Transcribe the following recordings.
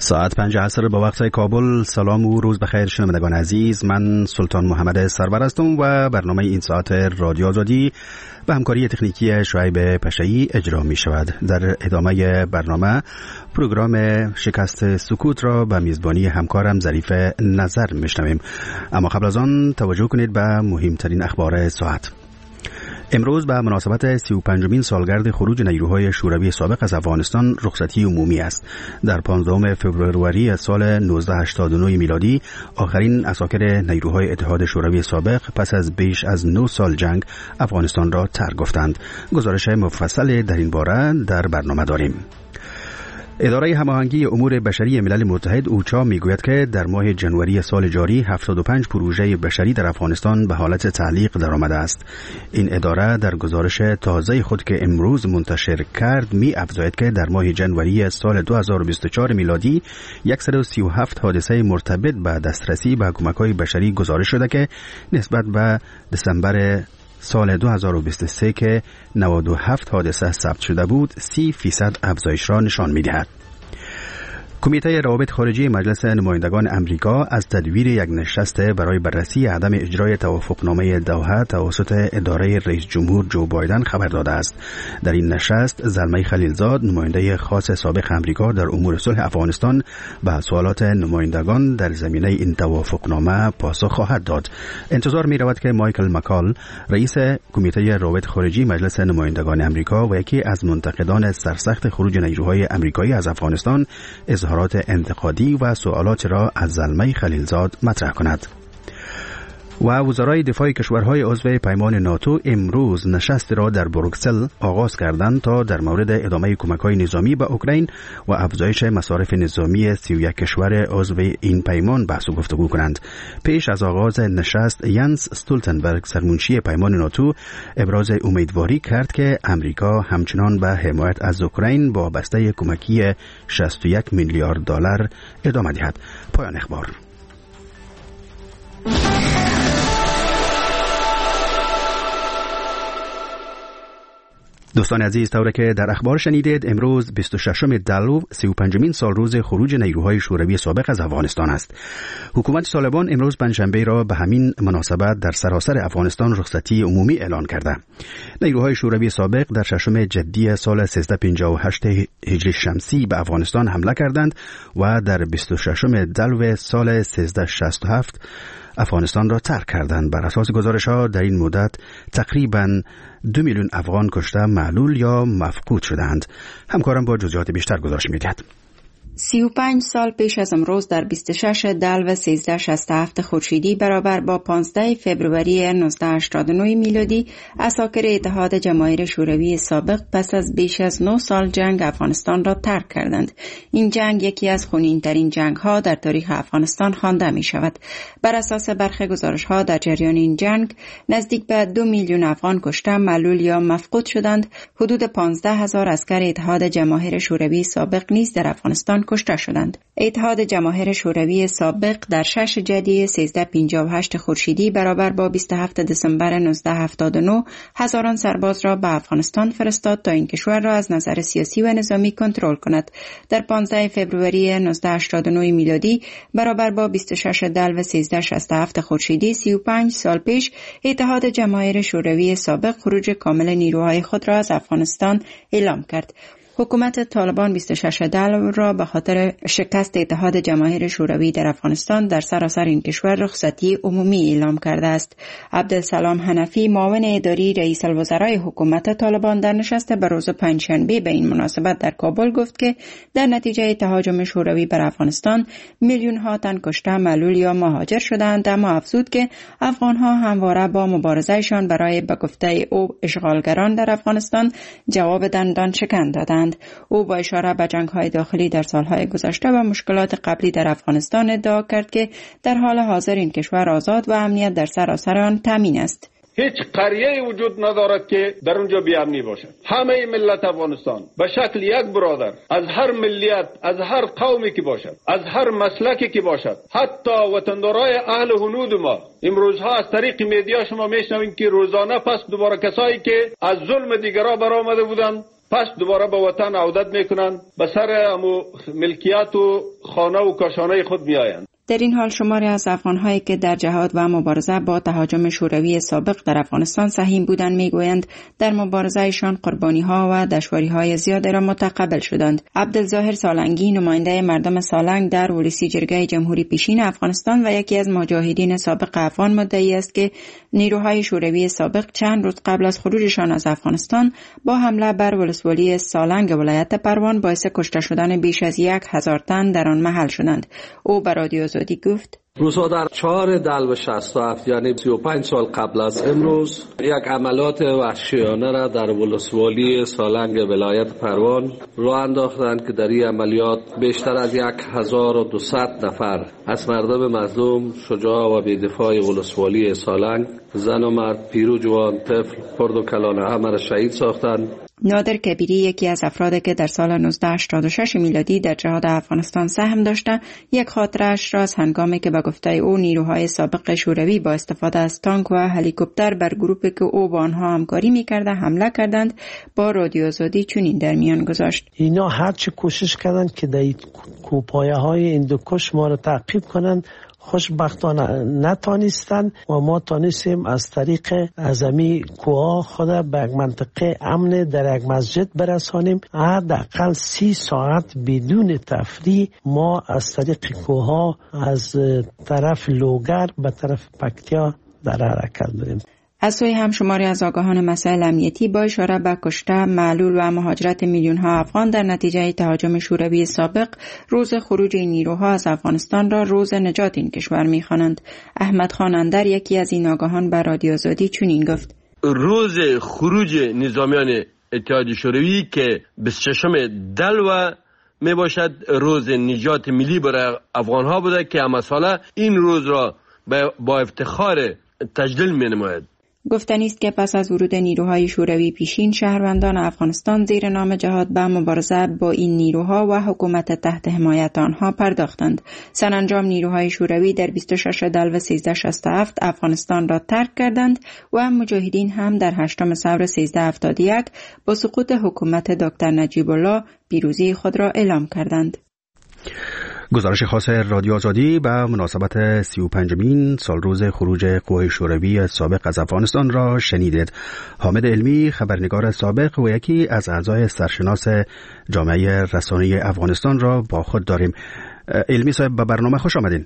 ساعت 5 عصر با وقت کابل. سلام و روز بخیر شنوندگان عزیز، من سلطان محمد سرور هستم و برنامه این ساعت رادیو آزادی به همکاری تکنیکی شعیب پشایی اجرا می شود. در ادامه برنامه پروگرام شکست سکوت را به میزبانی همکارم ظریف نظر می شنویم، اما قبل از آن توجه کنید به مهمترین اخبار ساعت. امروز به مناسبت 35مین سالگرد خروج نیروهای شوروی سابق از افغانستان رخصتی عمومی است. در 15 فوریه سال 1989 میلادی آخرین عساکر نیروهای اتحاد شوروی سابق پس از بیش از 9 سال جنگ افغانستان را ترک گفتند. گزارش مفصل در این باره در برنامه داریم. اداره هماهنگی امور بشری ملل متحد اوچا میگوید که در ماه جنوری سال جاری 75 پروژه بشری در افغانستان به حالت تعلیق درآمده است. این اداره در گزارش تازه خود که امروز منتشر کرد می افزاید که در ماه جنوری سال 2024 میلادی 137 حادثه مرتبط به دسترسی به کمک‌های بشری گزارش شده که نسبت به دسامبر سال 2023 که 97 حادثه ثبت شده بود 30% افزایش را نشان می‌دهد. کمیته روابط خارجی مجلس نمایندگان امریکا از تدویر یک نشست برای بررسی عدم اجرای توافقنامه دوحه توسط اداره رئیس جمهور جو بایدن خبر داده است. در این نشست زلمه خلیلزاد، نماینده خاص سابق امریکا در امور صلح افغانستان، به سوالات نمایندگان در زمینه این توافقنامه پاسخ خواهد داد. انتظار می رود که مایکل مکال، رئیس کمیته روابط خارجی مجلس نمایندگان امریکا و یکی از منتقدان سرسخت خروج نیروهای امریکایی از افغانستان، اظهارات انتقادی و سوالات را از زلمه خلیلزاد مطرح کند. و وزرای دفاع کشورهای عضو پیمان ناتو امروز نشست را در بروکسل آغاز کردند تا در مورد ادامه کمک‌های نظامی به اوکراین و افزایش مصارف نظامی 31 کشور عضو این پیمان بحث و گفتگو کنند. پیش از آغاز نشست ینس استولتنبرگ، سرمنشی پیمان ناتو، ابراز امیدواری کرد که امریکا همچنان به حمایت از اوکراین با بسته کمکی 61 میلیارد دلار ادامه دهد. پایان اخبار. دوستان عزیز، طوری که در اخبار شنیدید، امروز 26 دلو 35مین سال روز خروج نیروهای شوروی سابق از افغانستان است. حکومت طالبان امروز پنجشنبه را به همین مناسبت در سراسر افغانستان رخصتی عمومی اعلان کرده. نیروهای شوروی سابق در 6 جدی سال 1358 هجری شمسی به افغانستان حمله کردند و در 26 دلو سال 1367 افغانستان را ترک کردند. بر اساس گزارش‌ها در این مدت تقریباً 2 میلیون افغان کشته، معلول یا مفقود شدند. همکارم با جزئیات بیشتر گزارش می‌دهد. 35 سال پیش از امروز در 26 دلو 1367 خورشیدی برابر با 15 فوریه 1989 میلادی عساکر اتحاد جماهیر شوروی سابق پس از بیش از 9 سال جنگ افغانستان را ترک کردند. این جنگ یکی از خونین‌ترین جنگ‌ها در تاریخ افغانستان خوانده می‌شود. بر اساس برخی گزارش‌ها در جریان این جنگ نزدیک به 2 میلیون افغان کشته، معلول یا مفقود شدند. حدود 15,000 عسکر اتحاد جماهیر شوروی سابق نیز در افغانستان کشته شدند. اتحاد جماهیر شوروی سابق در 6 جدی 1358 خورشیدی برابر با 27 دسامبر 1979 هزاران سرباز را به افغانستان فرستاد تا این کشور را از نظر سیاسی و نظامی کنترل کند. در 15 فوریه 1989 میلادی برابر با 26 دلو 1367 خورشیدی 35 سال پیش اتحاد جماهیر شوروی سابق خروج کامل نیروهای خود را از افغانستان اعلام کرد. حکومت طالبان 26 دلو را به خاطر شکست اتحاد جماهیر شوروی در افغانستان در سراسر این کشور رخصتی عمومی اعلام کرده است. عبدالسلام حنفی، معاون اداری رئیس الوزرای حکومت طالبان، در نشست به روز پنجشنبه به این مناسبت در کابل گفت که در نتیجه تهاجم شوروی بر افغانستان میلیون ها تن کشته، معلول یا مهاجر شدند، اما افزود که افغان‌ها همواره با مبارزهشان برای به گفته او اشغالگران در افغانستان جواب دندان شکن دادند. او با اشاره به جنگ‌های داخلی در سالهای گذشته و مشکلات قبلی در افغانستان ادعا کرد که در حال حاضر این کشور آزاد و امنیت در سراسر آن تامین است. هیچ قریه وجود ندارد که در اونجا بی‌امنی باشد. همه ملت افغانستان به شکل یک برادر، از هر ملیت، از هر قومی که باشد، از هر مسلکی که باشد، حتی وطندارای اهل هنود ما، امروزها از طریق میدیا شما میشنوید که روزانه پس دوباره کسایی که از ظلم دیگران برآمده بودند پس دوباره به وطن عودت میکنند، به سر ملکیت و خانه و کاشانه خود میآیند. در این حال شماری از افغان‌هایی که در جهاد و مبارزه با تهاجم شوروی سابق در افغانستان سهیم بودند میگویند در مبارزه‌شان قربانی‌ها و دشواری‌های زیادی را متقبل شدند. عبدالظاهر سالنگی نماینده مردم سالنگ در ولسی جرگه جمهوری پیشین افغانستان و یکی از مجاهدین سابق افغان مدعی است که نیروهای شوروی سابق چند روز قبل از خروجشان از افغانستان با حمله بر ولسوالی سالنگ ولایت پروان باعث کشته شدن بیش از 1000 تن در آن محل شدند. او به رادیو آزادی گفت: روزها در 4 دلو 67 یعنی 35 سال قبل از امروز یک عملیات وحشیانه را در ولسوالی سالنگ ولایت پروان راه انداختند که در این عملیات بیشتر از 1200 نفر از مردم مظلوم شجاع و بی‌دفاع ولسوالی سالنگ، زن و مرد، پیر و جوان، طفل، خرد و کلان همه را شهید ساختند. نادر کبیری یکی از افرادی که در سال 1986 میلادی در جهاد افغانستان سهم داشته، یک خاطره‌اش را از هنگامی که به گفته او نیروهای سابق شوروی با استفاده از تانک و هلیکوپتر بر گروپی که او با آنها همکاری می‌کرد حمله کردند با رادیو آزادی چنین در میان گذاشت: اینا هرچی کوشش کردند که در کوپایه‌های هندوکش ما را تعقیب کنند، خوشبختانه نتانستند و ما تانستیم از طریق اعظمی کوه خود به یک منطقه امن در یک مسجد برسانیم. حداقل 30 ساعت بدون تفریح ما از طریق کوه از طرف لوگر به طرف پکتیا در حرکت بودیم. از سوی هم شماری از آگاهان مسائل امنیتی با اشاره به کشته، معلول و مهاجرت میلیون‌ها افغان در نتیجه تهاجم شوروی سابق روز خروج این نیروها از افغانستان را روز نجات این کشور می‌خوانند. احمد خان اندر یکی از این آگاهان به رادیو آزادی چنین گفت: روز خروج نظامیان اتحاد شوروی که 26 دلو می باشد روز نجات ملی برای افغان‌ها بوده که همه ساله این روز را با افتخار تجلیل می‌نماید. گفتنی است که پس از ورود نیروهای شوروی پیشین شهروندان افغانستان زیر نام جهاد به مبارزه با این نیروها و حکومت تحت حمایت آنها پرداختند. سرانجام نیروهای شوروی در 26 دلو 1367 افغانستان را ترک کردند و مجاهدین هم در 8 ثور 1371 با سقوط حکومت دکتر نجیب الله پیروزی خود را اعلام کردند. گزارش خاص رادیو آزادی به مناسبت 35مین سالروز خروج قوای شوروی سابق از افغانستان را شنیدید. حامد علمی، خبرنگار سابق و یکی از اعضای سرشناس جامعه رسانه‌ای افغانستان را با خود داریم. علمی صاحب، به برنامه خوش آمدین.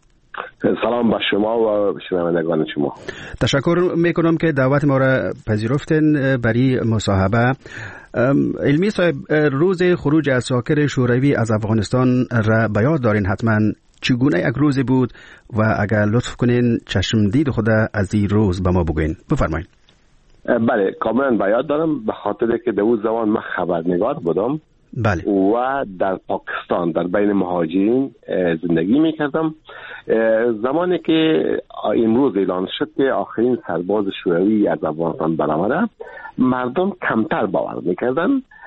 سلام به شما و شنوندگان شما. تشکر میکنم که دعوت ما را پذیرفتین برای مصاحبه. علمی صاحب، روز خروج عساکر شوروی از افغانستان را به یاد دارین حتما. چگونه یک روزی بود و اگر لطف کنین چشم دید خود از این روز به ما بگوین. بفرمایید. بله، کاملا به یاد دارم، به خاطر که در اون زمان من خبرنگار بودم. بله. و در پاکستان در بین مهاجرین زندگی میکردم. زمانی که امروز اعلان شد که آخرین سرباز شوروی از افغانستان برآمده، مردم کمتر باور میکردن،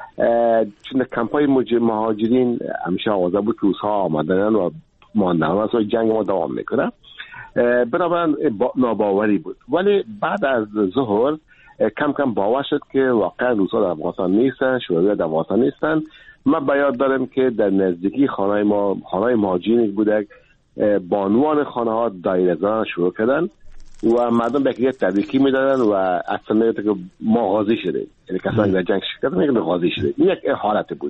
چون کمپای مهاجرین همیشه آوازه بود که روزها آمدن و ماندن و اصلا جنگ ما دوام میکنه، بنابراین ناباوری بود. ولی بعد از ظهر کم کم باور شد که واقعا روس‌ها در افغانستان نیستن، شوروی در افغانستان نیستن. من به یاد دارم که در نزدیکی خانه ما، خانه مهاجرین بوده، بانوان خانه ها دایره زدن شروع کردن و مردم به یک تبریکی میدادن و اصلا میگه که ما غازی شده، یعنی کسانی در جنگ شرکت میگن غازی شده. این یک حالت بود.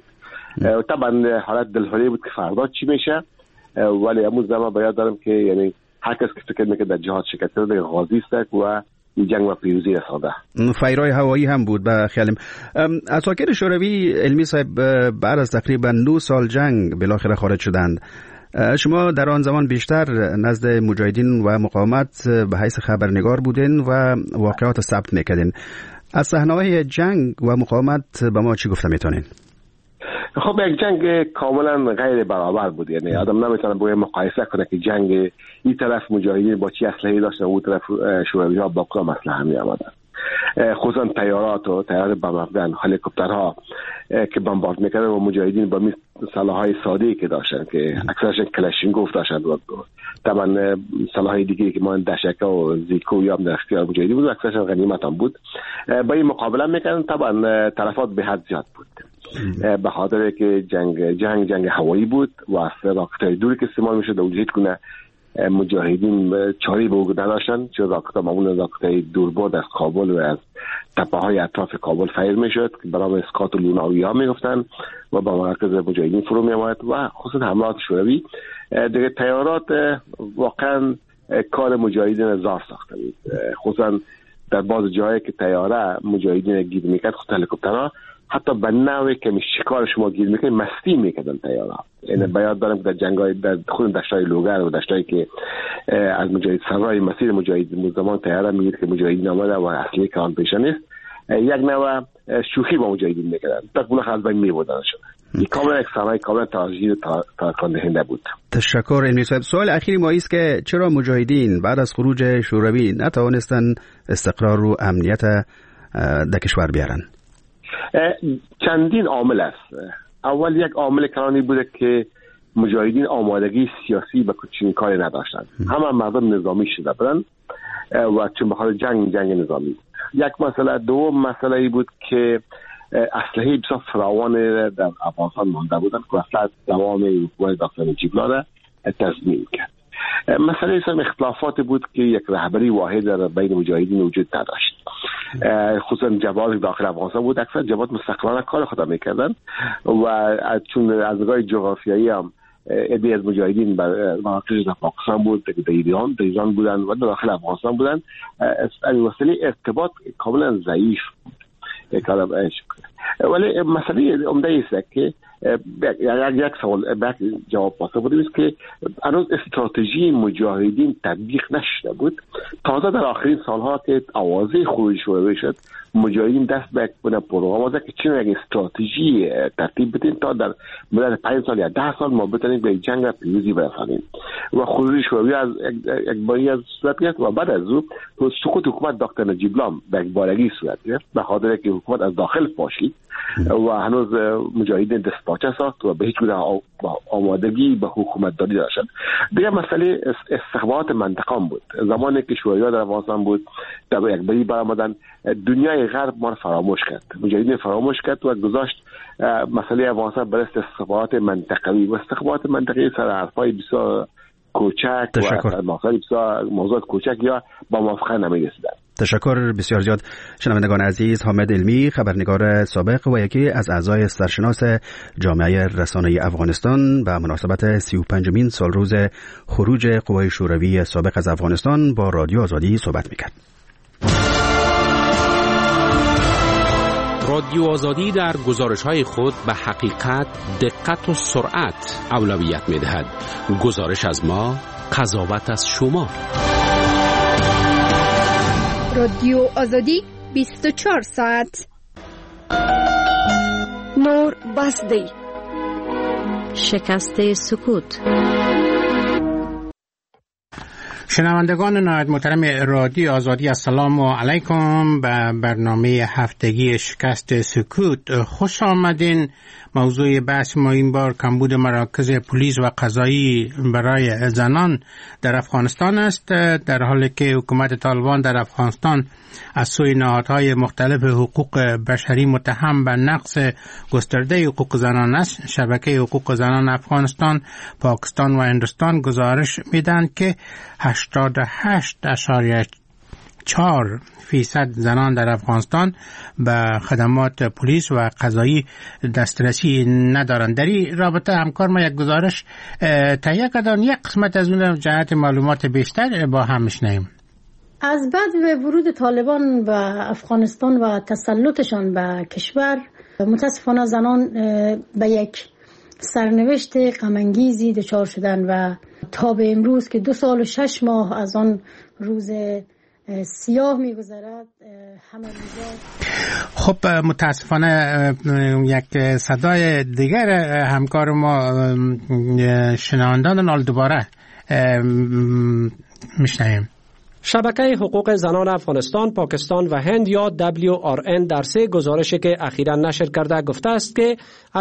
طبعا حالت دلهوری بود که فردا چی میشه، ولی امروز زمان به یاد دارم که یعنی هر کس که فکر میکنه در جهاد شرکت کرده غازی است و جنگ و پیروزی رسانده. فیرای هوایی هم بود به خیالم. عساکر شوروی، علمی صاحب، بعد از تقریبا 9 سال جنگ بالاخره خارج شدند. شما در آن زمان بیشتر نزد مجاهدین و مقاومت به حیث خبرنگار بودین و واقعات ثبت میکردین. از صحنه‌های جنگ و مقاومت به ما چی گفته میتونین؟ خب یک جنگ کاملا غیر برابر بود، یعنی آدم نمیتونه باید مقایسه کنه که جنگ این طرف مجاهدین با چی اسلحه‌ای داشتن و اون طرف شوروی‌ها با کدام اسلحه می آمدن. خصوصا تیارات و تیارات بمب افغان، هلیکوپترها که بمبارد میکردن و مجاهدین با سلاح‌های ساده‌ای که داشتن که اکثرشون کلاشینکوف داشتن. طبعا سلاح‌های دیگری که ما دشکه و زیکو یا در اختیار مجاهدین بود، اکثرشون غنیمت هم بود. با این مقابله میکردن. طبعا تلفات به حد زیاد بود به خاطر که جنگ هوایی بود و راکت‌های دوری که استعمال میشد و هیچ گونه مجاهدین چاری به او نداشتن، چون راکت معمولا راکت‌های دوربرد از کابل و از تپه‌های اطراف کابل فیر میشد که برام اسکات و لوناوی‌ها میگفتن و با مرکز مجاهدین فرو میآمد و خصوصا حملات شوروی دیگه طیارات واقعا کار مجاهدین زار ساخته بود، خصوصا در بعض جاهایی که طیاره مجاهدین گیر میکرد، خصوصا هلیکوپترها حتی به نوعی که شکار شما گیر میکنه مستی میکردن طیاره. یعنی بیاد دارم که در جنگ‌های در خود دشتای لوگر و دشتایی که از مجاهد سرای مسیر مجاهدین زمان طیاره میگید که مجاهدین آمده و اصلی که آن پیش نیست، یک نوع شوخی با مجاهدین میکردن تا گونه از بین میبردنشون. این کاملا یک صحنه کاملا ترکان دهنده بود. تشکر امیر صاحب. سوال اخیری ما است که چرا مجاهدین بعد از خروج شوروی نتوانستن استقرار و امنیت در کشور بیارن؟ چندین عامل است. اول یک عامل کلانی بوده که مجاهدین آمادگی سیاسی به چنین کاری نداشتند. همه مردم نظامی شده بودند و چون بخاطر جنگ نظامی. یک مسئله. دوم مسئله ای بود که اسلحه بسیار فراوان در افغانستان مانده بودند که اصلا دوام حکومت دکتر نجیب الله را تضمین کرد. مسئله هم اختلافات بود که یک رهبری واحد در بین مجاهدین وجود نداشت. خصوصا جبهات داخل افغانستان بود، اکثر جبهات مستقلانه کار خود میکردن و چون از نگاه جغرافیایی هم عده‌ای از مجاهدین بر مراکز در پاکستان بود، در ایران بودن و داخل افغانستان بودن، از وسیله ارتباط کاملا ضعیف بود. ولی مسئله عمده است که یک سوال جواب پاسخ بوده است که هنوز استراتژی مجاهدین تطبیق نشده بود. تازه در آخرین سالها که آوازه خروج شوروی شد، مجاهدین دست به یک پروگرام آمده که چون یک استراتژی ترتیب بدیم تا در مدت 5 سال یا 10 سال ما بتونیم به جنگ پیروزی برسانیم و خروج شوروی از یک باری از صورت گرفت و بعد از او سقوط حکومت دکتر نجیب الله به یک بارگی صورت گرفت به خاطر که حکومت از داخل پاشید و هنوز مجاهدین دستپاچه ساخت و به هیچ گونه آمادگی به حکومت داری داشتند. دیگه مسئله استخبارات منطقه بود. زمانی که شوروی در افغانستان بود، در یک بری برآمدن، دنیای غرب ما را فراموش کرد، مجاهدین فراموش کرد و گذاشت مسئله افغانستان بر استخبارات منطقوی و استخبارات منطقی سر حرفای بسیار کوچک و موضوعات کوچک یا با موافقه نمی‌رسیدند. تشکر بسیار زیاد. شنوندگان عزیز، حامد علمی، خبرنگار سابق و یکی از اعضای سرشناس جامعه رسانه‌ای افغانستان به مناسبت 35مین سالروز خروج قوای شوروی سابق از افغانستان با رادیو آزادی صحبت می‌کرد. رادیو آزادی در گزارش‌های خود به حقیقت، دقت و سرعت اولویت می‌دهد. گزارش از ما، قضاوت از شما. رادیو آزادی 24 ساعت. نور بسدی. شکست سکوت. شنوندگان نهایت محترم رادیو آزادی، السلام علیکم. به برنامه هفتگی شکست سکوت خوش آمدین. موضوع بحث ما این بار کمبود مراکز پلیس و قضایی برای زنان در افغانستان است، در حالی که حکومت طالبان در افغانستان از سوی نهادهای مختلف حقوق بشری متهم به نقض گسترده حقوق زنان است. شبکه حقوق زنان افغانستان، پاکستان و هندوستان گزارش میدن که 88.4% زنان در افغانستان به خدمات پلیس و قضایی دسترسی ندارند. در این رابطه همکار ما یک گزارش تهیه کردن، یک قسمت از اون جهت معلومات بیشتر با هم میشنویم. از بعد ورود طالبان به افغانستان و تسلطشان به کشور، متاسفانه زنان به یک سرنوشت غم‌انگیزی دچار شدن و تا به امروز که 2 سال و 6 ماه از آن روز سیاه می‌گذرد همه روزا. خب متاسفانه یک صدای دیگر همکار ما شنوندگان دوباره میشنویم. شبکه حقوق زنان افغانستان، پاکستان و هند یا WRN در 3 گزارشی که اخیراً نشر کرده گفته است که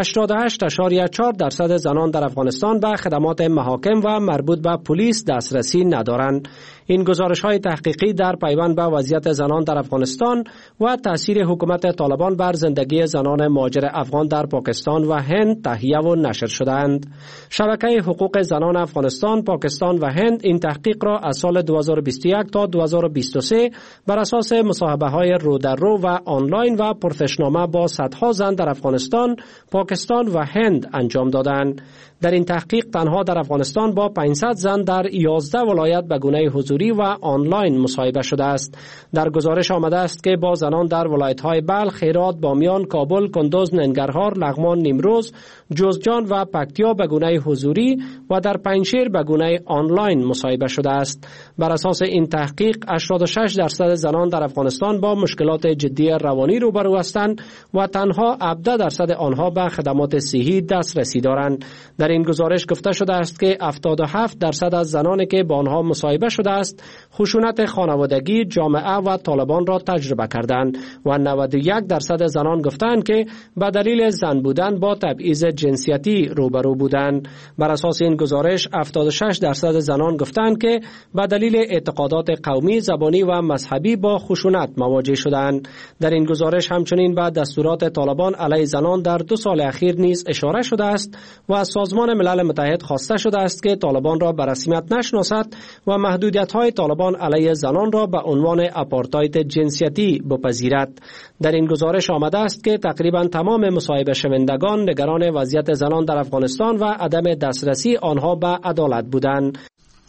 88.4% زنان در افغانستان به خدمات محاکم و مربوط به پلیس دسترسی ندارند. این گزارش‌های تحقیقی در پیوند به وضعیت زنان در افغانستان و تاثیر حکومت طالبان بر زندگی زنان مهاجر افغان در پاکستان و هند تهیه و نشر شدند. شبکه حقوق زنان افغانستان، پاکستان و هند این تحقیق را از سال 2021 تا 2023 بر اساس مصاحبه‌های رو در رو و آنلاین و پرسشنامه با صدها زن در افغانستان، پاکستان و هند انجام دادند. در این تحقیق تنها در افغانستان با 500 زن در 11 ولایت به گونه حضوری و آنلاین مصاحبه شده است. در گزارش آمده است که با زنان در ولایت‌های بلخ، هرات، بامیان، کابل، کندوز، ننگرهار، لغمان، نیمروز، جوزجان و پکتیا به گونه حضوری و در پنجشیر به گونه آنلاین مصاحبه شده است. بر اساس این تحقیق 86% زنان در افغانستان با مشکلات جدی روانی روبرو هستند و تنها 17% آنها به خدمات صحی دسترسی دارند. در این گزارش گفته شده است که 77% از زنانی که با آنها مصاحبه شده است خشونت خانوادگی، جامعه و طالبان را تجربه کردند و 91% زنان گفتند که به دلیل زن بودن با تبعیض جنسیتی روبرو بودند. بر اساس این گزارش 76% زنان گفتند که به دلیل اعتقادات قومی، زبانی و مذهبی با خشونت مواجه شدند. در این گزارش همچنین به دستورات طالبان علیه زنان در 2 سال اخیر نیز اشاره شده است و از سازمان ملل متحد خواسته شده است که طالبان را به رسمیت نشناسد و محدودیت‌های طالبان علیه زنان را به عنوان آپارتاید جنسیتی بپذیرد. در این گزارش آمده است که تقریبا تمام مصاحبه شوندگان نگران وضعیت زنان در افغانستان و عدم دسترسی آنها به عدالت بودند.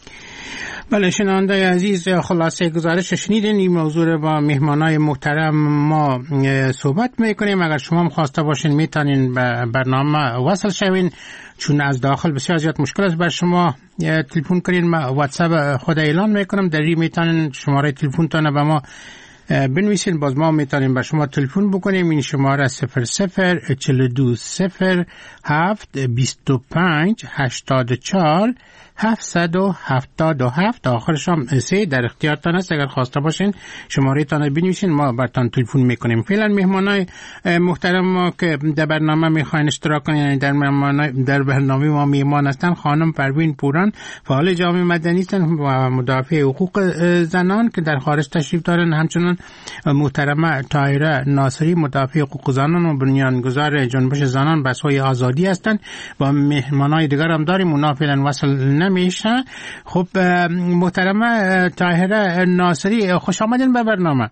بله شنونده عزیز، خلاصه گزارش شنیدین. این موضوع رو با مهمانای محترم ما صحبت میکنیم. اگر شما هم خواسته باشین میتونین به برنامه وصل شوین، چون از داخل بسیار زیاد مشکل است بر شما تلفن کنین. ما واتساپ خود اعلان میکنم، در این میتونین شماره تلفن تانه به ما بنویسین، باز ما میتونیم به شما تلفن بکنیم. این شماره 0042072584 777 آخرش هم 3 در اختیارتان است. اگر خواسته باشین شماره تان بنویسین، ما براتون تلفن میکنیم. فعلا مهمانای محترم ما که در برنامه میخواین اشتراک کنین، یعنی در برنامه ما میهمان هستن، خانم پروین پوران، فعال جامعه مدنی هستن و مدافع حقوق زنان که در خارج تشریف دارن. همچنین محترمه طاهره ناصری، مدافع حقوق زنان و بنیانگذار جنبش زنان به سوی آزادی هستند. و مهمانای دیگر هم داریم، اونا فعلا وصل نمیشه. خب محترمه طاهره ناصری، خوش آمدین به برنامه.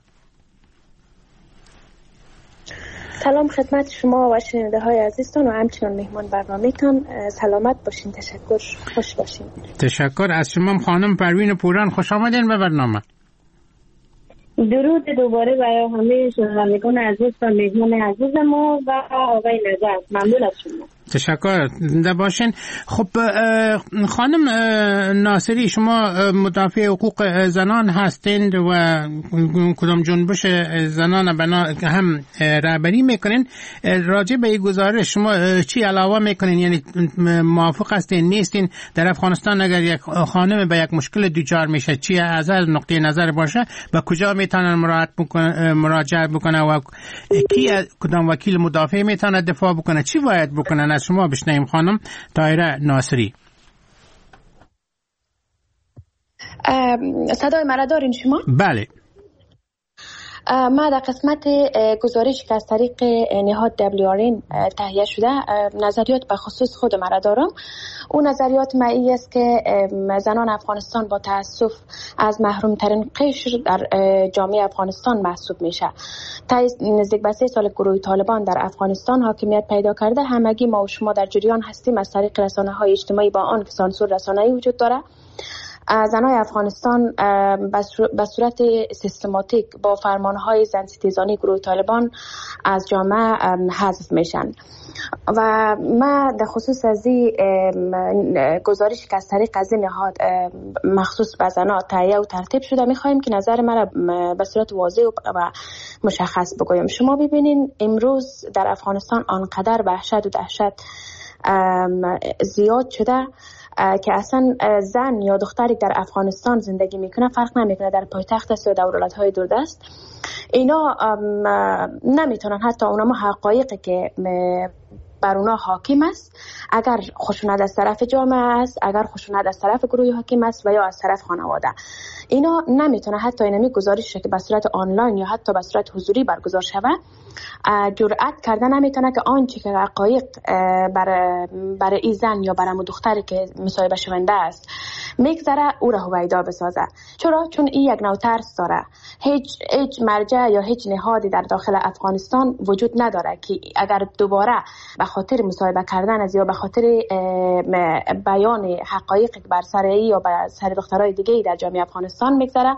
سلام خدمت شما و شنونده های عزیزتان و همچنین مهمان برنامه‌تان. سلامت باشین، تشکر، خوش باشین. تشکر از شما خانم پروین پوران، خوش آمدین به برنامه. درود دوباره برای همه شنوندگان عزیز و مهمان عزیز ما و آقای نجات. ممنون از شما. تشکر، زنده باشین. خب خانم ناصری، شما مدافع حقوق زنان هستین و کدام جنبش زنان هم رهبری میکنین. راجع به این گزارش شما چی علاوه میکنین؟ یعنی موافق هستین، نیستین؟ در افغانستان اگر یک خانم به یک مشکل دوچار میشه، چی از نقطه نظر باشه، به کجا میتونن مراجعه بکنه و کی کدام وکیل مدافع میتونه دفاع بکنه؟ چی باید بکنن؟ از شما بشنویم خانم طاهره ناصری. صدای مرا دارین شما؟ بله. ما در قسمت گزارشی که از طریق نهاد WRN تهیه شده نظریات به خصوص خود مرا دارم. اون نظریات معی است که زنان افغانستان با تأسف از محرومترین قشر در جامعه افغانستان محسوب میشه. تا نزدیک به 3 سال گروه طالبان در افغانستان حاکمیت پیدا کرده، همگی ما و شما در جریان هستیم از طریق رسانه‌های اجتماعی با آن که سانسور رسانه‌ای وجود داره. زنای افغانستان به صورت سیستماتیک با فرمانهای زن ستیزانی گروه طالبان از جامعه حذف میشن و ما در خصوص از این گزارشی که از طریق از این نهاد مخصوص به زنها تهیه و ترتیب شده میخوایم که نظر من به صورت واضح و مشخص بگویم. شما ببینین امروز در افغانستان آنقدر وحشت و دهشت زیاد شده که اصلا زن یا دختری در افغانستان زندگی میکنه فرق نمیکنه در پایتخت است یا دولت‌های دوردست، اینا نمیتونن حتی اونم حقایقی که بر اونا حاکم است، اگر خشونت از طرف جامعه است، اگر خشونت از طرف گروه حاکم است و یا از طرف خانواده، اینا نمیتونه حتی اینمی گزارش که به صورت آنلاین یا حتی به صورت حضوری برگزار شوه جرأت کردن نمیتونه که آنچه که حقایق برای این زن یا برای دختری که مصاحبه شونده است میگذره او را هویدا بسازه. چون این یک نوع ترس داره. هیچ مرجع یا هیچ نهادی در داخل افغانستان وجود نداره که اگر دوباره به خاطر مصاحبه کردن از یا به خاطر بیان حقایق بر سر ای یا بر سر دخترای دیگه در جامعه افغانستان میگذره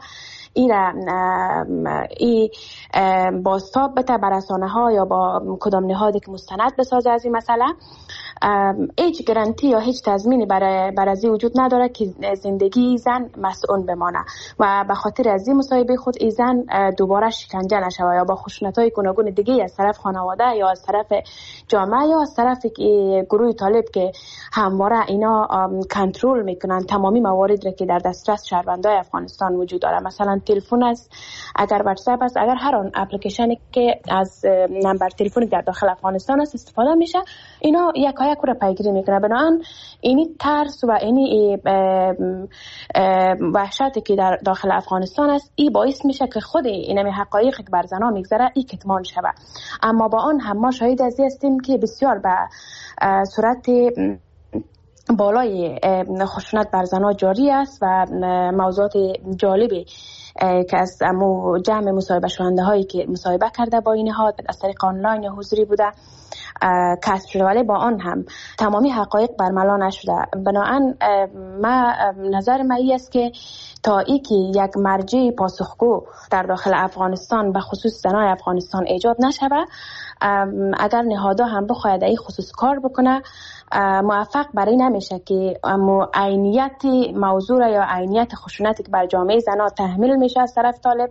ای بازتاب بده بر رسانه ها یا با کدام نهادی که مستند بسازه از این مسئله. هیچ گارانتی یا هیچ تضمینی برای از این وجود نداره که زندگی زن مسئول بمانه و به خاطر از این مصاحبه خود این زن دوباره شکنجه نشوه یا با خشونت‌های گوناگون دیگه از طرف خانواده یا از طرف جامعه یا از طرف گروه طالب که همواره اینا کنترل میکنن تمامی موارد را که در دسترس شهروندان افغانستان وجود داره. مثلا تلفن است، اگر واتساپ است، اگر هر آن اپلیکیشنی که از نمبر تلفنی در داخل افغانستان است استفاده میشه، اینا یک را پیگیری میکنه. بنابراین اینی ترس و اینی وحشتی که در داخل افغانستان است ای باعث میشه که خود اینمی حقایقی که بر زنان میگذره ای کتمان شود. اما با آن هم ما شاهد از هستیم که بسیار به صورت بالای خشونت بر زنان جاری است و موضوعات جالبی که از جمع مصاحبه شونده هایی که مصاحبه کرده با این نهاد از طریق آنلاین یا حضوری بوده کسب شده، ولی با آن هم تمامی حقایق برملا نشده. بنابراین نظر من است که تا ای که یک مرجع پاسخگو در داخل افغانستان به خصوص زنان افغانستان ایجاد نشود، اگر نهادها هم بخواهد این خصوص کار بکنه موفق برای نمیشه که عینیت موضوع یا عینیت خشونتی که بر جامعه زنان تحمیل میشه از طرف طالب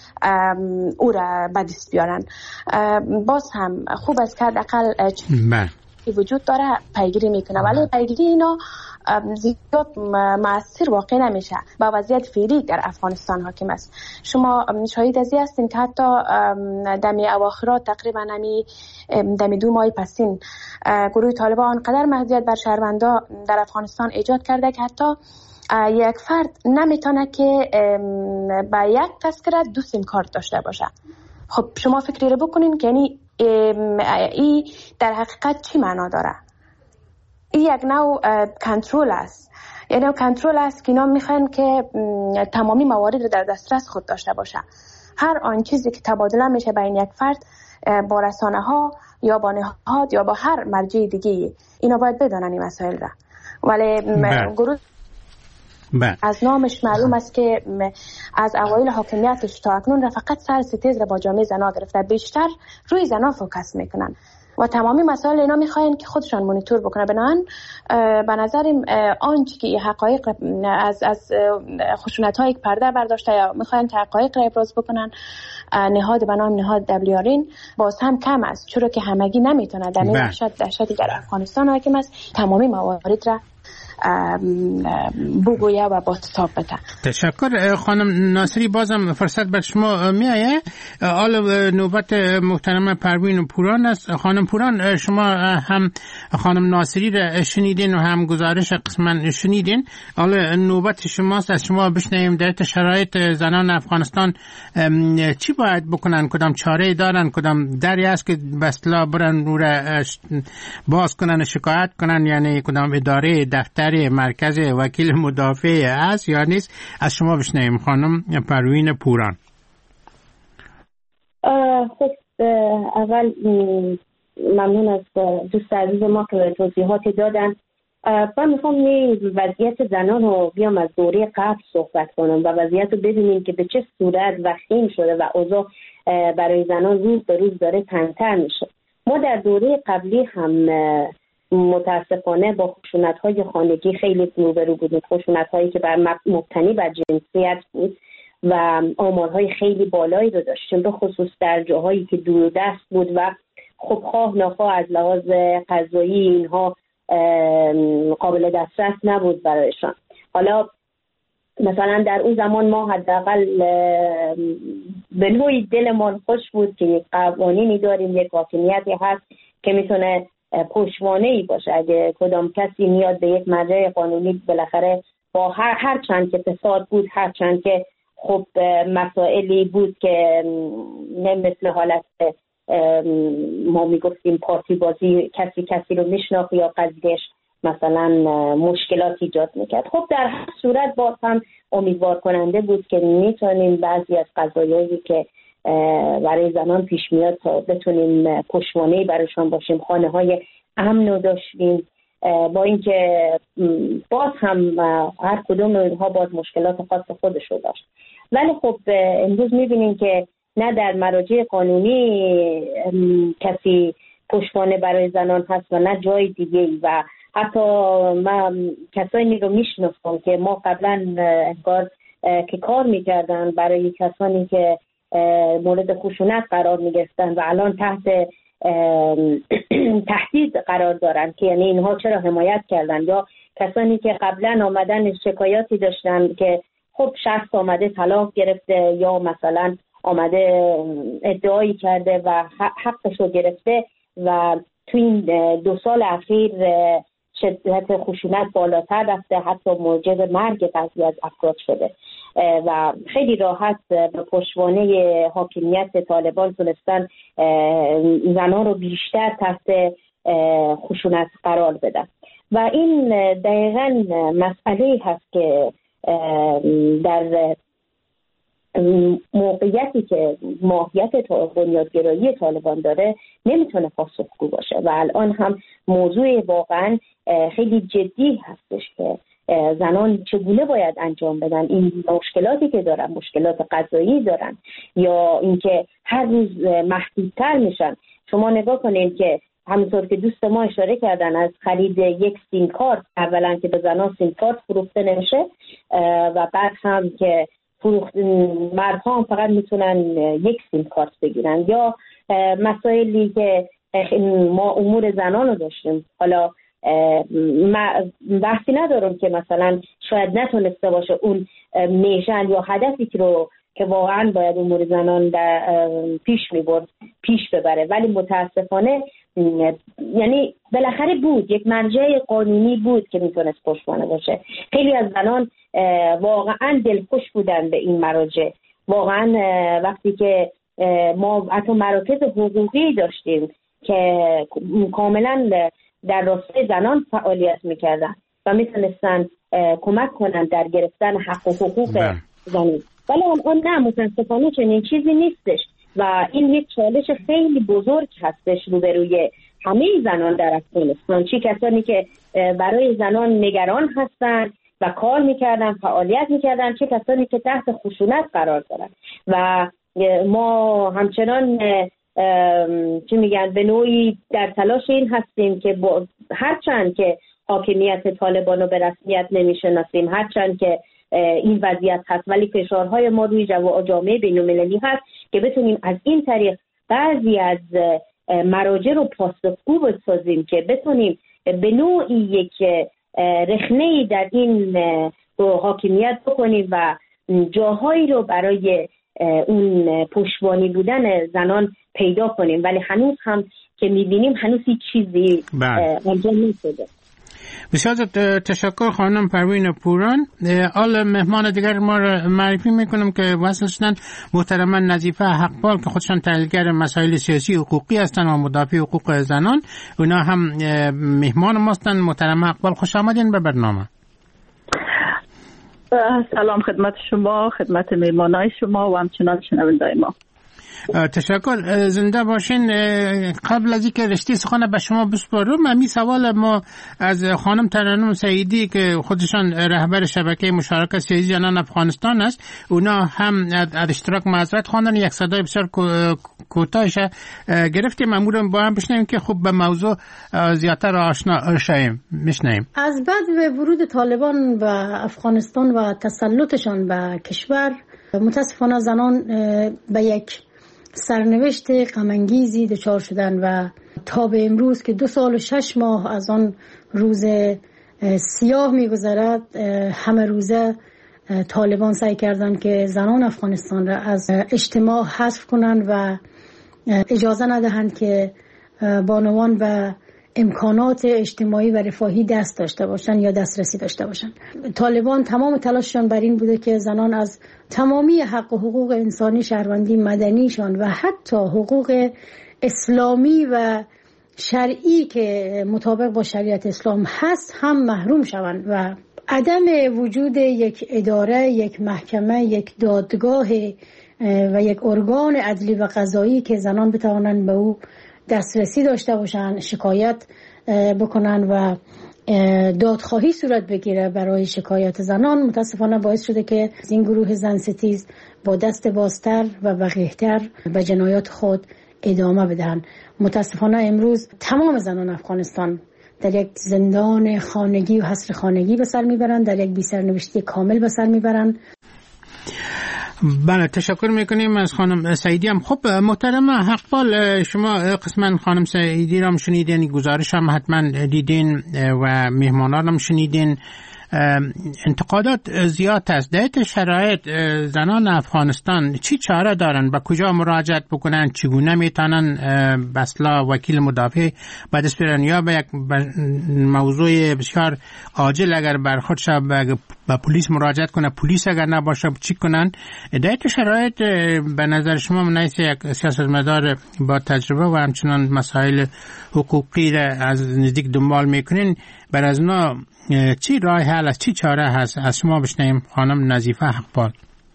او را به دست بیارن. باز هم خوب است که حداقل وجود داره پیگیری میکنه، ولی پیگیری اینا زیاد مؤثر واقع نمیشه با وضعیت فعلی در افغانستان حاکم است. شما شاهد از این هستین که حتی دمی اواخرات تقریبا دمی 2 ماه پسین گروه طالبان آنقدر محدودیت بر شهروندان در افغانستان ایجاد کرده که حتی یک فرد نمیتونه که با یک تذکره 2 سیم کارت داشته باشه. خب شما فکری رو بکنین که یعنی این در حقیقت چی معنا داره؟ این یک نوع کنترل است، یعنی کنترل است که اینا میخوان که تمامی موارد رو در دسترس خود داشته باشه. هر آن چیزی که تبادله میشه بین یک فرد با رسانه ها یا با نهاد یا با هر مرجع دیگه اینا باید بدانن این مسائل را. ولی گروه از نامش معلوم است که از اوایل حاکمیتش تا اکنون را فقط سر ستیز را با جامعه زنا گرفته، بیشتر روی زنا فوکس میکنن و تمامی مسائل اینا میخواین که خودشان مونیتور بکنه. بنابراین به نظرم آنچه که حقایق از خشونت های پرده برداشته یا میخواین که حقایق را ابراز بکنن نهاد به نام نهاد دبلیارین باز هم کم است، چرا که همگی نمیتونه در این دهشتی در افغانستان حاکم است تمامی موارد را بگویه و بازتاب بده. تشکر خانم ناصری. بازم فرصت بر شما میایه. حالا نوبت محترم پروین پوران است. خانم پوران، شما هم خانم ناصری را شنیدین و هم گزارش قسمن شنیدین. حالا نوبت شماست، از شما بشنویم در شرایط زنان افغانستان چی باید بکنن، کدام چاره دارن، کدام دری است که به اصطلاح برن رو را باز کنن، شکایت کنن، یعنی کدام اداره، دفتر، مرکز وکیل مدافع است یا نیست؟ از شما بشنویم خانم پروین پوران. خب اول ممنون از دوست عزیز ما که توضیحاتی دادن. من میخوام وضعیت زنان رو بیام از دوره قبل صحبت کنم و وضعیت رو ببینیم که به چه صورت وخیم شده و اوضاع برای زنان روز به روز داره تنگ‌تر میشه. ما در دوره قبلی هم متاسفانه با خشونت‌های خانگی خیلی روبرو بودیم، خشونت‌هایی که مبتنی بر جنسیت بود و آمارهای خیلی بالایی رو داشتیم، به خصوص در جاهایی که دوردست بود و خب خواه نخواه از لحاظ قضایی اینها قابل دسترس نبود برایشان. حالا مثلا در اون زمان ما حداقل به نوعی دلمون خوش بود که یک قوانینی داریم، یک حاکمیتی هست که میتونه پشتوانه‌ای باشه. اگه کدام کسی میاد به یک مرجع قانونی، بالاخره با هر چند که فساد بود، هر چند که خب مسائلی بود که نه مثل حالت ما میگفتیم پارتی بازی، کسی رو میشناخت یا قضیهش مثلا مشکلات ایجاد میکرد. خب در هر صورت باز هم امیدوار کننده بود که میتونیم بعضی از قضایایی که برای زنان پیش میاد تا بتونیم پشتوانه‌ای برایشان باشیم. خانه های امن رو داشتیم، با اینکه باز هم هر کدوم اونها باز مشکلات خاص خودش رو داشت. ولی خب امروز میبینیم که نه در مراجع قانونی کسی پشتوانه برای زنان هست و نه جای دیگه. و حتی من کسانی رو میشناسم که ما قبلا انگار که کار میکردن برای کسانی که مورد خشونت قرار میگرفتن و الان تحت تهدید قرار دارن که یعنی اینها چرا حمایت کردن، یا کسانی که قبلا آمدن شکایاتی داشتن که خب شخص آمده طلاق گرفته یا مثلا آمده ادعایی کرده و حقش رو گرفته و تو این 2 سال اخیر شدت خشونت بالاتر رفته، حتی موجب مرگ بعضی از افراد شده و خیلی راحت به پشتوانه حاکمیت طالبان تونستن زنان رو بیشتر تحت خشونت قرار بدن. و این دقیقاً مسئله هست که در موقعیتی که ماهیت بنیادگرایی طالبان داره نمیتونه پاسخگو باشه و الان هم موضوع واقعا خیلی جدی هستش که زنان چگونه باید انجام بدن. این مشکلاتی که دارن، مشکلات غذایی دارن یا اینکه هر روز محدودتر میشن. شما نگاه کنید که همونطور که دوست ما اشاره کردن از خرید یک سیم کارت، اولا که به زنان سیم کارت فروخته نمیشه و بعد هم که مردها هم فقط میتونن یک سیم کارت بگیرن، یا مسائلی که ما امور زنان رو داشتیم. حالا بحثی ندارم که مثلا شاید نتونسته باشه اون میشن یا هدفی که واقعا باید امور زنان پیش ببره، ولی متاسفانه یعنی بالاخره بود یک مرجع قانونی بود که میتونست پشتوانه باشه. خیلی از زنان واقعا دلخوش بودن به این مراجع. واقعا وقتی که ما حتی مراکز حقوقی داشتیم که کاملا در راستای زنان فعالیت میکردن و میتونستن کمک کنن در گرفتن حق و حقوق زنان، ولی الان نه، متاسفانه چنین چیزی نیستش و این یک چالش خیلی بزرگ هستش روبروی همه زنان در افغانستان، چه کسانی که برای زنان نگران هستن و کار میکردن، فعالیت میکردن، چه کسانی که تحت خشونت قرار دارن. و ما همچنان چی میگن به نوعی در تلاش این هستیم که هرچند که حاکمیت طالبان رو به رسمیت نمیشناسیم، هرچند که این وضعیت هست، ولی فشارهای ما روی جامعه بین‌المللی هست که بتونیم از این طریق بعضی از مراجع رو پاسخگو بسازیم که بتونیم به نوعی یک رخنه‌ای در این حاکمیت بکنیم و جاهایی رو برای اون پشتوانه بودن زنان پیدا کنیم. ولی هنوز هم که می‌بینیم هنوز هیچ چیزی انجام نشده. بسیار تشکر خانم پروین پوران. حال مهمان دیگر ما را معرفی میکنم که واسطاً محترما نظیفه حقپال که خودشان تحلیلگر مسائل سیاسی حقوقی هستند و مدافع حقوق زنان، اونا هم مهمان ما هستند. محترم حقپال خوش آمدین به برنامه. سلام خدمت شما، خدمت مهمانای شما و همچنان شنوندای ما. تشکر، زنده باشین. قبل از اینکه رشته سخن به شما بسپارم، می سوال ما از خانم ترنم سعیدی که خودشان رهبر شبکه مشارکت سیاسی زنان افغانستان است، اونا هم از اشتراک معذرت خواندن. یک صدای بسیار کوتاهش گرفتیم، امورم با هم بشنویم که خوب به موضوع زیادتر آشنا شویم. میشنویم. از بعد ورود طالبان به افغانستان و تسلطشان به کشور، متاسفانه زنان به یک سرنوشت غم‌انگیزی دچار شدن و تا به امروز که 2 سال و 6 ماه از آن روز سیاه می‌گذرد، همه روزه طالبان سعی کردند که زنان افغانستان را از اجتماع حذف کنند و اجازه ندهند که بانوان و امکانات اجتماعی و رفاهی دست داشته باشند یا دسترسی داشته باشند. طالبان تمام تلاششان بر این بوده که زنان از تمامی حق و حقوق انسانی، شهروندی، مدنیشان و حتی حقوق اسلامی و شرعی که مطابق با شریعت اسلام هست هم محروم شوند و عدم وجود یک اداره، یک محکمه، یک دادگاه و یک ارگان عدلی و قضایی که زنان بتوانند به او دسترسی داشته باشند، شکایت بکنن و دادخواهی صورت بگیره برای شکایت زنان، متاسفانه باعث شده که این گروه زن ستیز با دست بازتر و وقیحتر به جنایات خود ادامه بدهند. متاسفانه امروز تمام زنان افغانستان در یک زندان خانگی و حصر خانگی به سر میبرند، در یک بی‌سرنوشتی کامل به سر میبرند. بله، تشکر میکنیم از خانم سعیدی هم. خب محترم حقپال، شما قسما خانم سعیدی را هم شنیدین، گزارش هم حتما دیدین و مهمانان هم شنیدین. انتقادات زیاد است. در این شرایط زنان افغانستان چی چاره دارن؟ به کجا مراجعت بکنن؟ چگونه میتونن به اصطلاح وکیل مدافع به دست بیارن یا به یک موضوع بسیار عاجل اگر برخورد شد به پلیس مراجعت کنه، پلیس اگر نباشه چی کنن؟ در این شرایط به نظر شما منیس یک سیاستمدار با تجربه و همچنان مسائل حقوقی را از نزدیک دنبال میکنین، بر از اونا چی راه حل است، چی چاره هست؟ از شما بشنویم خانم نظیفه حقپال.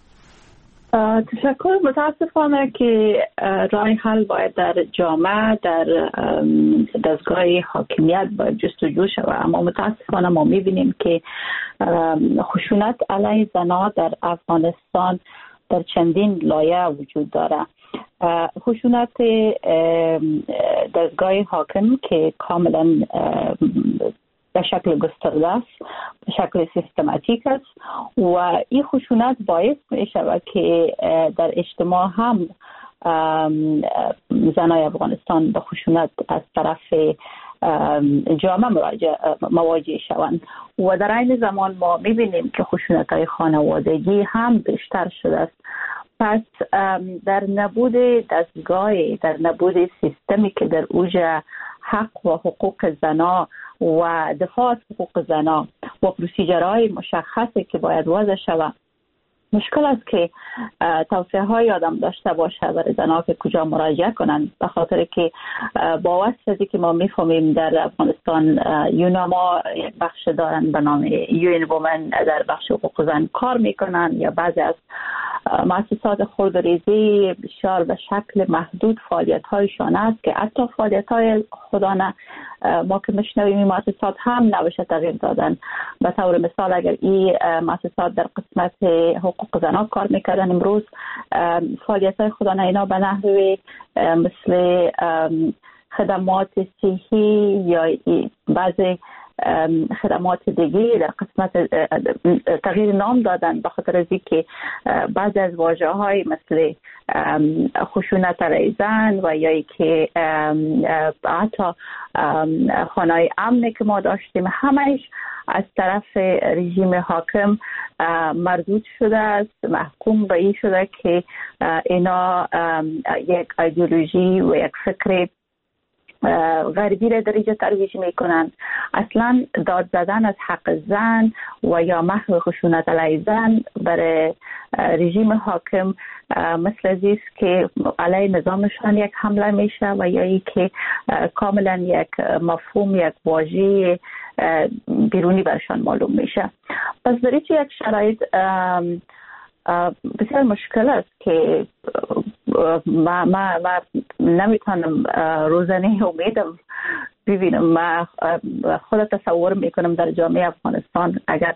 تشکر. متاسفانه که راه حل باید در جامعه، در دستگاه حاکمیت باید جستجو شود، اما متاسفانه ما میبینیم که خشونت علیه زنان در افغانستان در چندین لایه وجود داره. خشونت دستگاه حاکم که کاملا به شکل گسترده است، به شکل سیستماتیک است و این خشونت باعث می شود که در اجتماع هم زنای افغانستان به خشونت از طرف جامعه مواجه شوند و در این زمان ما می بینیم که خشونت های خانوادگی هم بیشتر شده است. پس در نبود دستگاه، در نبود سیستمی که در اوج حق و حقوق زنا و دفاع از حقوق زنا و پروسیجرهای مشخصی که باید وضع شود، مشکل است که توصیه های آدم داشته باشه برای زنها که کجا مراجعه کنند، به خاطر که با واسطه که ما میفهمیم در افغانستان یوناما یک بخش دارن به نام یون وومن در بخش حقوق زن کار میکنن، یا بعضی از مؤسسات خودریزی بسیار به شکل محدود فعالیت هایشان است که حتی فعالیت های خودانه ما که میشنویم این مؤسسات هم نباشه تغییر دادن. به طور مثال اگر این مؤسسات در قسمت حقوق زنان کار میکردن، امروز فعالیت های خودانه اینا به نحوی مثل خدمات صحی یا بعضی خدمات دیگه در قسمت تغییر نام دادن، به خاطر از اینکه بعضی از واژه‌های مثل خشونت علیه زن و یا که حتی خانه‌های امنی که ما داشتیم همه‌اش از طرف رژیم حاکم مردود شده است، محکوم به این شده که اینا یک ایدئولوژی و یک فکر غربی را در اینجا ترویج میکنن. اصلا داد زدن از حق زن و یا محو خشونت علیه زن برای رژیم حاکم مثل ازیست که علیه نظامشان یک حمله میشه و یا ای که کاملا یک مفهوم، یک واژه بیرونی برشان معلوم میشه. پس در این یک شرایط بسیار مشکل است که ما نمیتونم روزانه امیدم ببینم. ما خود تصور میکنم در جامعه افغانستان اگر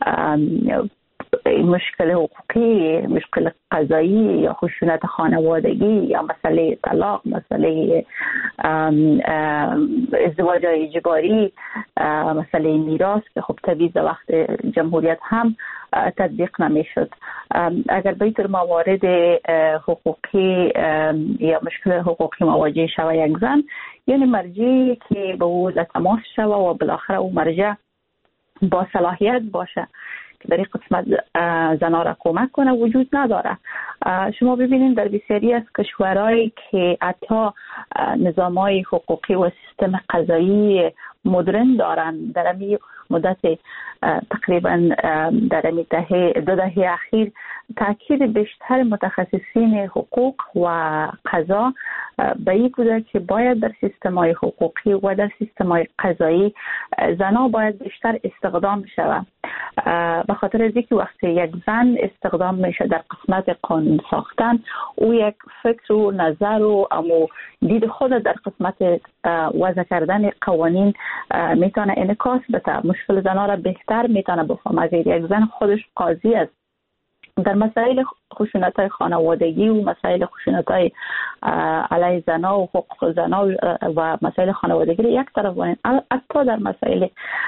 مشکل حقوقی، مشکل قضایی یا خشونت خانوادگی یا مسئله طلاق، مسئله ازدواج اجباری، مسئله میراث که خب تبعیض وقت جمهوریت هم تطبیق نمیشد. اگر به طور موارد حقوقی یا مشکل حقوقی مواجه شود یک زن، یعنی مرجعی که به او تماس شود و بالاخره او مرجع با صلاحیت باشه که در این قسمت زنها را کمک کنه وجود نداره. شما ببینید در بسیاری از کشورهایی که حتی نظام‌های حقوقی و سیستم قضایی مدرن دارن، در این مدت تقریبا در این دو دهه اخیر تاکید بیشتر متخصصین حقوق و قضا به این بوده که باید در سیستم‌های حقوقی و در سیستم‌های قضایی زنها باید بیشتر استخدام شود. به خاطر از اینکه وقتی یک زن استخدام میشه در قسمت قانون ساختن، او یک فکر و نظر و دید خود در قسمت وضع کردن قوانین میتونه انعکاس بده. مشکل زنها را بهتر میتونه بفهمه. اگر یک زن خودش قاضی است در مسائل خشونت‌های خانوادگی و مسائل خشونت‌های علیه زنها و حقوق زنها و مسائل خانوادگی را یک طرف بانید، حتی در مسائل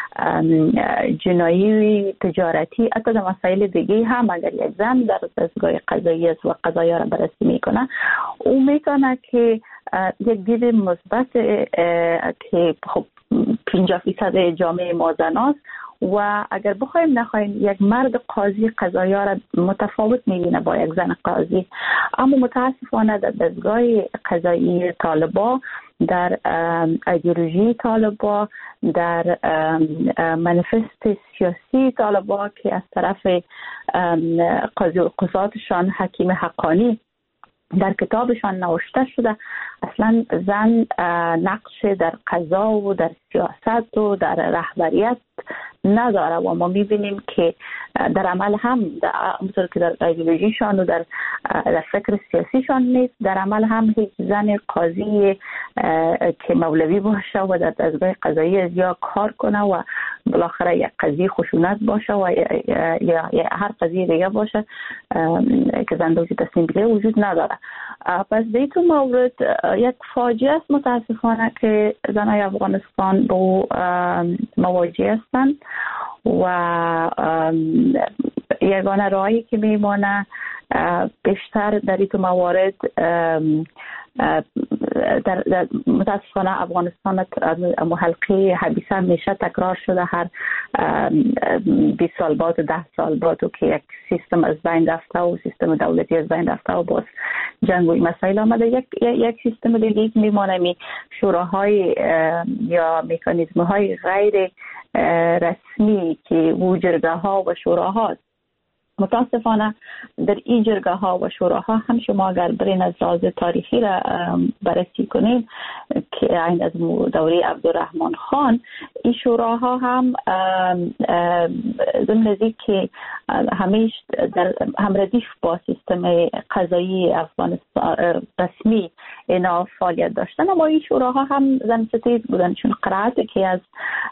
جنایی تجارتی، حتی در مسائل دیگه هم اگر یک زن در دستگاه قضایی است و قضایا را بررسی میکنه، او میتونه که یک دید مثبت که خب 50% جامعه ما زناست و اگر بخوایم نخوایم یک مرد قاضی قضایا را متفاوت میبینه با یک زن قاضی. اما متاسفانه در دستگاه قضایی طالبا، در ایدئولوژی طالبا، در منیفست سیاسی طالبا که از طرف قاضی و قضاتشان حکیم حقانی در کتابشان نوشته شده، اصلا زن نقش در قضا و در سیاست و در رهبریت نداره و ما میبینیم که در عمل هم همونطور که در ایدئولوژیشان و در فکر سیاسیشان نیست، در عمل هم هیچ زن قاضی که مولوی باشه و در دستگاه قضایی یا کار کنه و بالاخره یک قضیه خشونت باشه و یا هر قضیه دیگه باشه که زن دوزی تصمیم بگیره وجود نداره. پس در این مورد یک فاجعه است متاسفانه که زنای افغانستان با مواجه هستند و یگانه راهی که میمانه بیشتر در این موارد در متاسفانه افغانستان حلقه حبیسه میشه تکرار شده. هر 20 سال بعد و 10 سال بعد که یک سیستم از بین رفته و سیستم دولتی از بین رفته و باز جنگ و این مسائل آمده، یک سیستم دیگه میمانه، شوراهای یا مکانیزم های غیر رسمی که و جرگه ها و شوراها. متاسفانه در این جرگه ها و شوراها هم شما اگر برین از لحاظ تاریخی را بررسی کنید که این از دوره عبدالرحمن خان، این شوراها هم ضمن از که همیش هم ردیف با سیستم قضایی افغانستان رسمی اینا فعالیت داشتن، اما این شوراها هم زن ستیز بودن، چون قرائت که از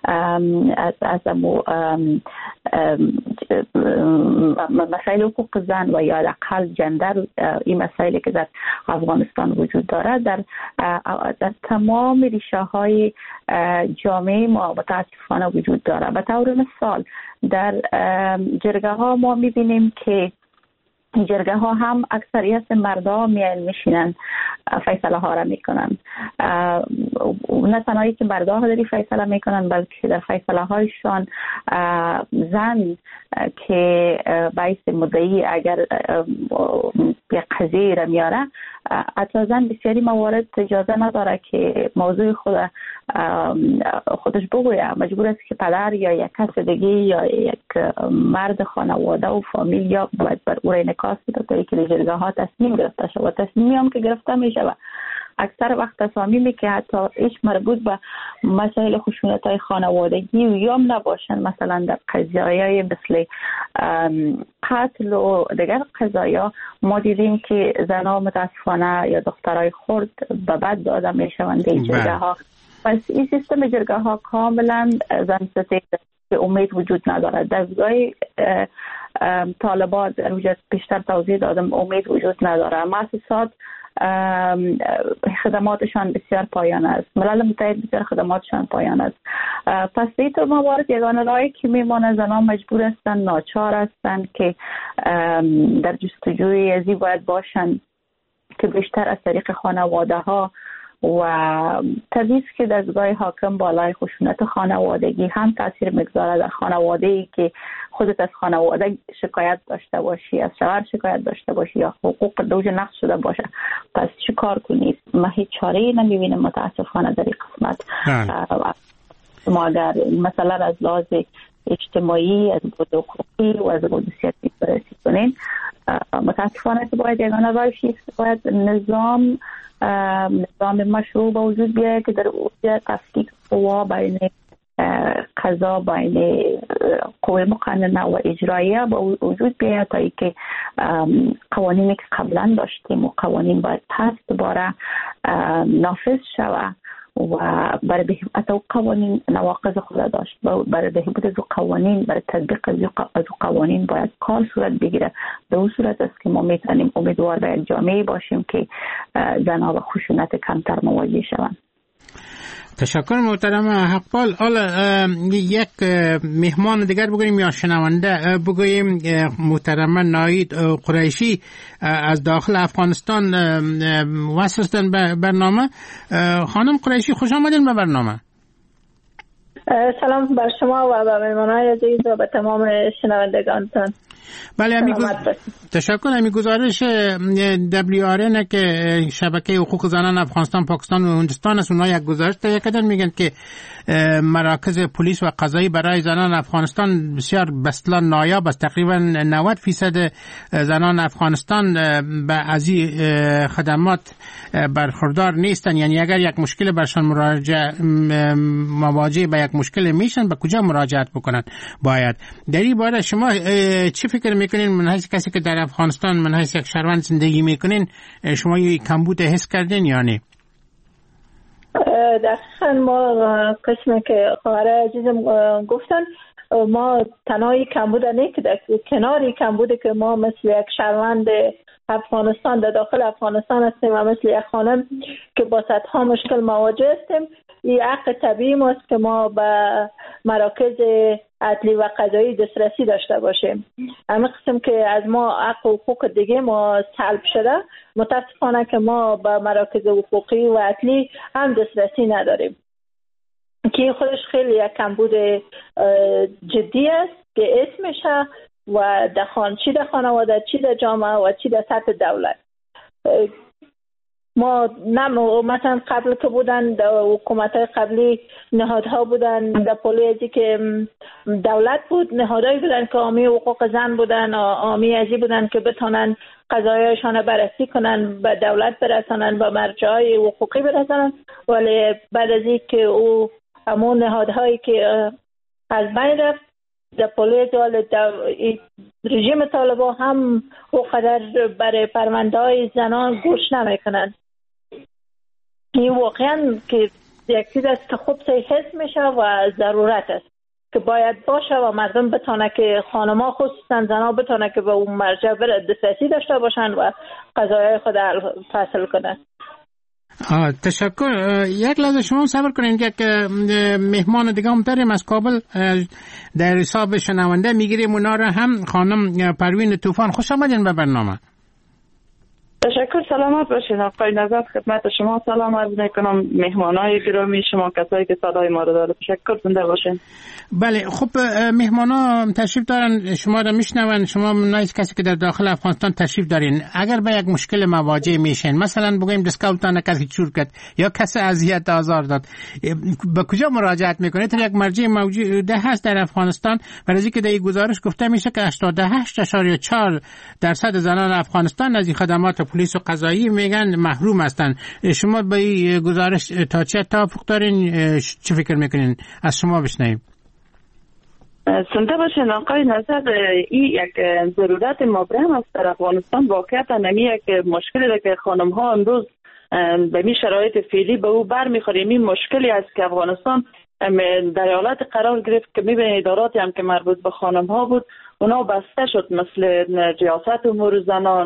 مسائل حقوق زن و یا اقل جندر، این مسائلی که در افغانستان وجود داره در تمام ریشه های جامعه ما متاسفانه وجود داره. به طور مثال در جرگه ها ما میبینیم که جرگه ها هم اکثریت مردا میشینن فیصله ها را میکنن. نه تنهایی که مردا ها داری فیصله میکنن، بلکه در فیصله هایشان زن که باعث مدعی اگر یک قضیه را میاره، حتی زن بسیاری موارد اجازه نداره که موضوع خودش بگویه، مجبور است که پدر یا یک کس دیگه یا یک مرد خانواده و فامیل یا باید بر او را انعکاس بده تا اینکه جرگه ها تصمیم گرفته شود. تصمیمی هم که گرفته می شود اکثر وقت تصامیمی که حتی هیچ مربوط به مسائل خشونت‌های خانوادگی و یا نباشن، مثلا در قضایای مثل قتل و دیگر قضایا ما دیدیم که زنها متاسفانه یا دخترای خرد به بد داده میشوند این جرگه ها. پس این سیستم جرگه ها کاملا زن ستیز که امید وجود نداره. دستگاه طالبان در وجود بیشتر توضیح دادم امید وجود نداره. مؤسسات خدماتشان بسیار پایان است. ملل متحد بسیار خدماتشان پایان است. پس به این موارد یگانه راهی که میمانه زنان مجبور هستند، ناچار هستند که در جستجوی ازی باید باشند که بیشتر از طریق خانواده ها و طبیعی که دستگاه حاکم بالای خشونت خانوادگی هم تاثیر میگذاره در خانواده‌ای که خودت از خانواده شکایت داشته باشی، از شوهر شکایت داشته باشی یا حقوق دوج نقض شده باشه، پس چی کار کنید؟ ما هیچ چاره‌ای نمیبینیم متاسفانه در این قسمت. ما اگر مثلا از لحاظ اجتماعی، از بود حقوقی و از بود سیاسی بررسی کنیم، متاسفانه که باید یگانه راهش باید نظام مشروع به وجود بیاید که در اوج تفکیک قوا بین قضا، بین قوه مقننه و اجراییه به وجود بیاید تا اینکه قوانینی که قبلا داشتیم و قوانین باید پس دوباره نافذ شود و برای بهبود قوانین نواقض خود داشت. برای بهبود از قوانین، برای تطبیق از قوانین باید کار صورت بگیره. به اون صورت است که ما میتونیم امیدوار به یک جامعه باشیم که زنها و خشونت کمتر مواجه شوند. تشکر محترم حقپال. حالا یک مهمان دیگر بگوییم یا شنونده بگوییم. محترم ناهید قریشی از داخل افغانستان وصل هستند به برنامه. خانم قریشی خوش آمدین به برنامه. سلام بر شما و به مهمانان عزیز و به تمام شنوندگانتان. بله تشکر. همی گزارش WRN که شبکه حقوق زنان افغانستان، پاکستان و هندوستان است، اونها یک گزارش تهیه کردن، میگن که مراکز پلیس و قضایی برای زنان افغانستان بسیار بسیار نایاب است. تقریبا 90% زنان افغانستان به از این خدمات برخوردار نیستن. یعنی اگر یک مشکل برشان مواجه به یک مشکل میشن، به کجا مراجعت بکنن؟ باید در این باره شما چی فکر میکنین؟ من حیث کسی که در افغانستان، من حیث یک شهروند زندگی میکنین، شما یه کمبود حس کردین یا نه؟ دقیقا ما قسمی که خواهر عزیزم گفتن، ما تنهایی کمبود نه که در کناری کمبود که ما مثل یک شهروند افغانستان در داخل افغانستان هستیم و مثل یک خانم که با صدها مشکل مواجه هستیم، این حق طبیعی ماست که ما به مراکز عدلی و قضایی دسترسی داشته باشیم. همین قسم که از ما حق و حقوق دیگه ما سلب شده، متاسفانه که ما به مراکز حقوقی و عدلی هم دسترسی نداریم که خودش خیلی یک کمبود جدی است که اسمشه و چی در خانواده، چی در جامعه و چی در سطح دولت. ما مثلا قبل که بودن در حکومت‌های قبلی نهادها بودن، در پلیسی که دولت بود نهادهایی بودن که حامی حقوق زن بودن، حامی ازی بودن که بتونن قضایایشان بررسی کنن، به دولت برسانن، به مرجعهای حقوقی برسانن. ولی بعد از این که او همون نهادهایی که از بین رفت، در پلیس رژیم طالبان هم اونقدر برای پرونده‌های زنان گوش نمیکنن. این واقعا که یک چیز است که خوب حس میشه و ضرورت است که باید باشه و مردم بتونه که خانم‌ها خصوصا زنها بتونه که به اون مرجع دسترسی داشته باشن و قضایای خود فصل کنن. تشکر. یک لحظه شما صبر کنین که مهمان دیگه هم داریم از کابل در حساب شنونده میگیریم اونا را هم. خانم پروین طوفان خوش آمدین به برنامه. تشکر. سلامت باشین. آقای نظر خدمت شما سلام عرض میکنم، مهمانای گرامی شما، کسایی که صدای ما رو داره. تشکر. زنده باشین. بله خب مهمانا تشریف دارن، شما را میشنون. شما نایز کسی که در داخل افغانستان تشریف دارین، اگر به یک مشکل مواجه میشین، مثلا بگویم دسکاوتان کسی چور کرد یا کسی اذیت آزار داد، به کجا مراجعت میکنید؟ یک مرجع موجوده هست در افغانستان. برای که در این گزارش گفته میشه که 88.4% زنان افغانستان از این خدمات پلیس و قضایی میگن محروم هستن. شما به این گزارش تا چه توافق دارین؟ چه فکر میکنین؟ از شما بشنویم. زنده باشین آقای نظر. این یک ضرورت مبرم است در افغانستان. واقعا نمیه که مشکلی که خانم ها امروز به این شرایط فعلی به او برمیخوریم. این مشکلی است که افغانستان در حالت قرار گرفت که میبینید اداراتی هم که مربوط به خانم ها بود اونا بسته شد، مثل ریاست امور زنان،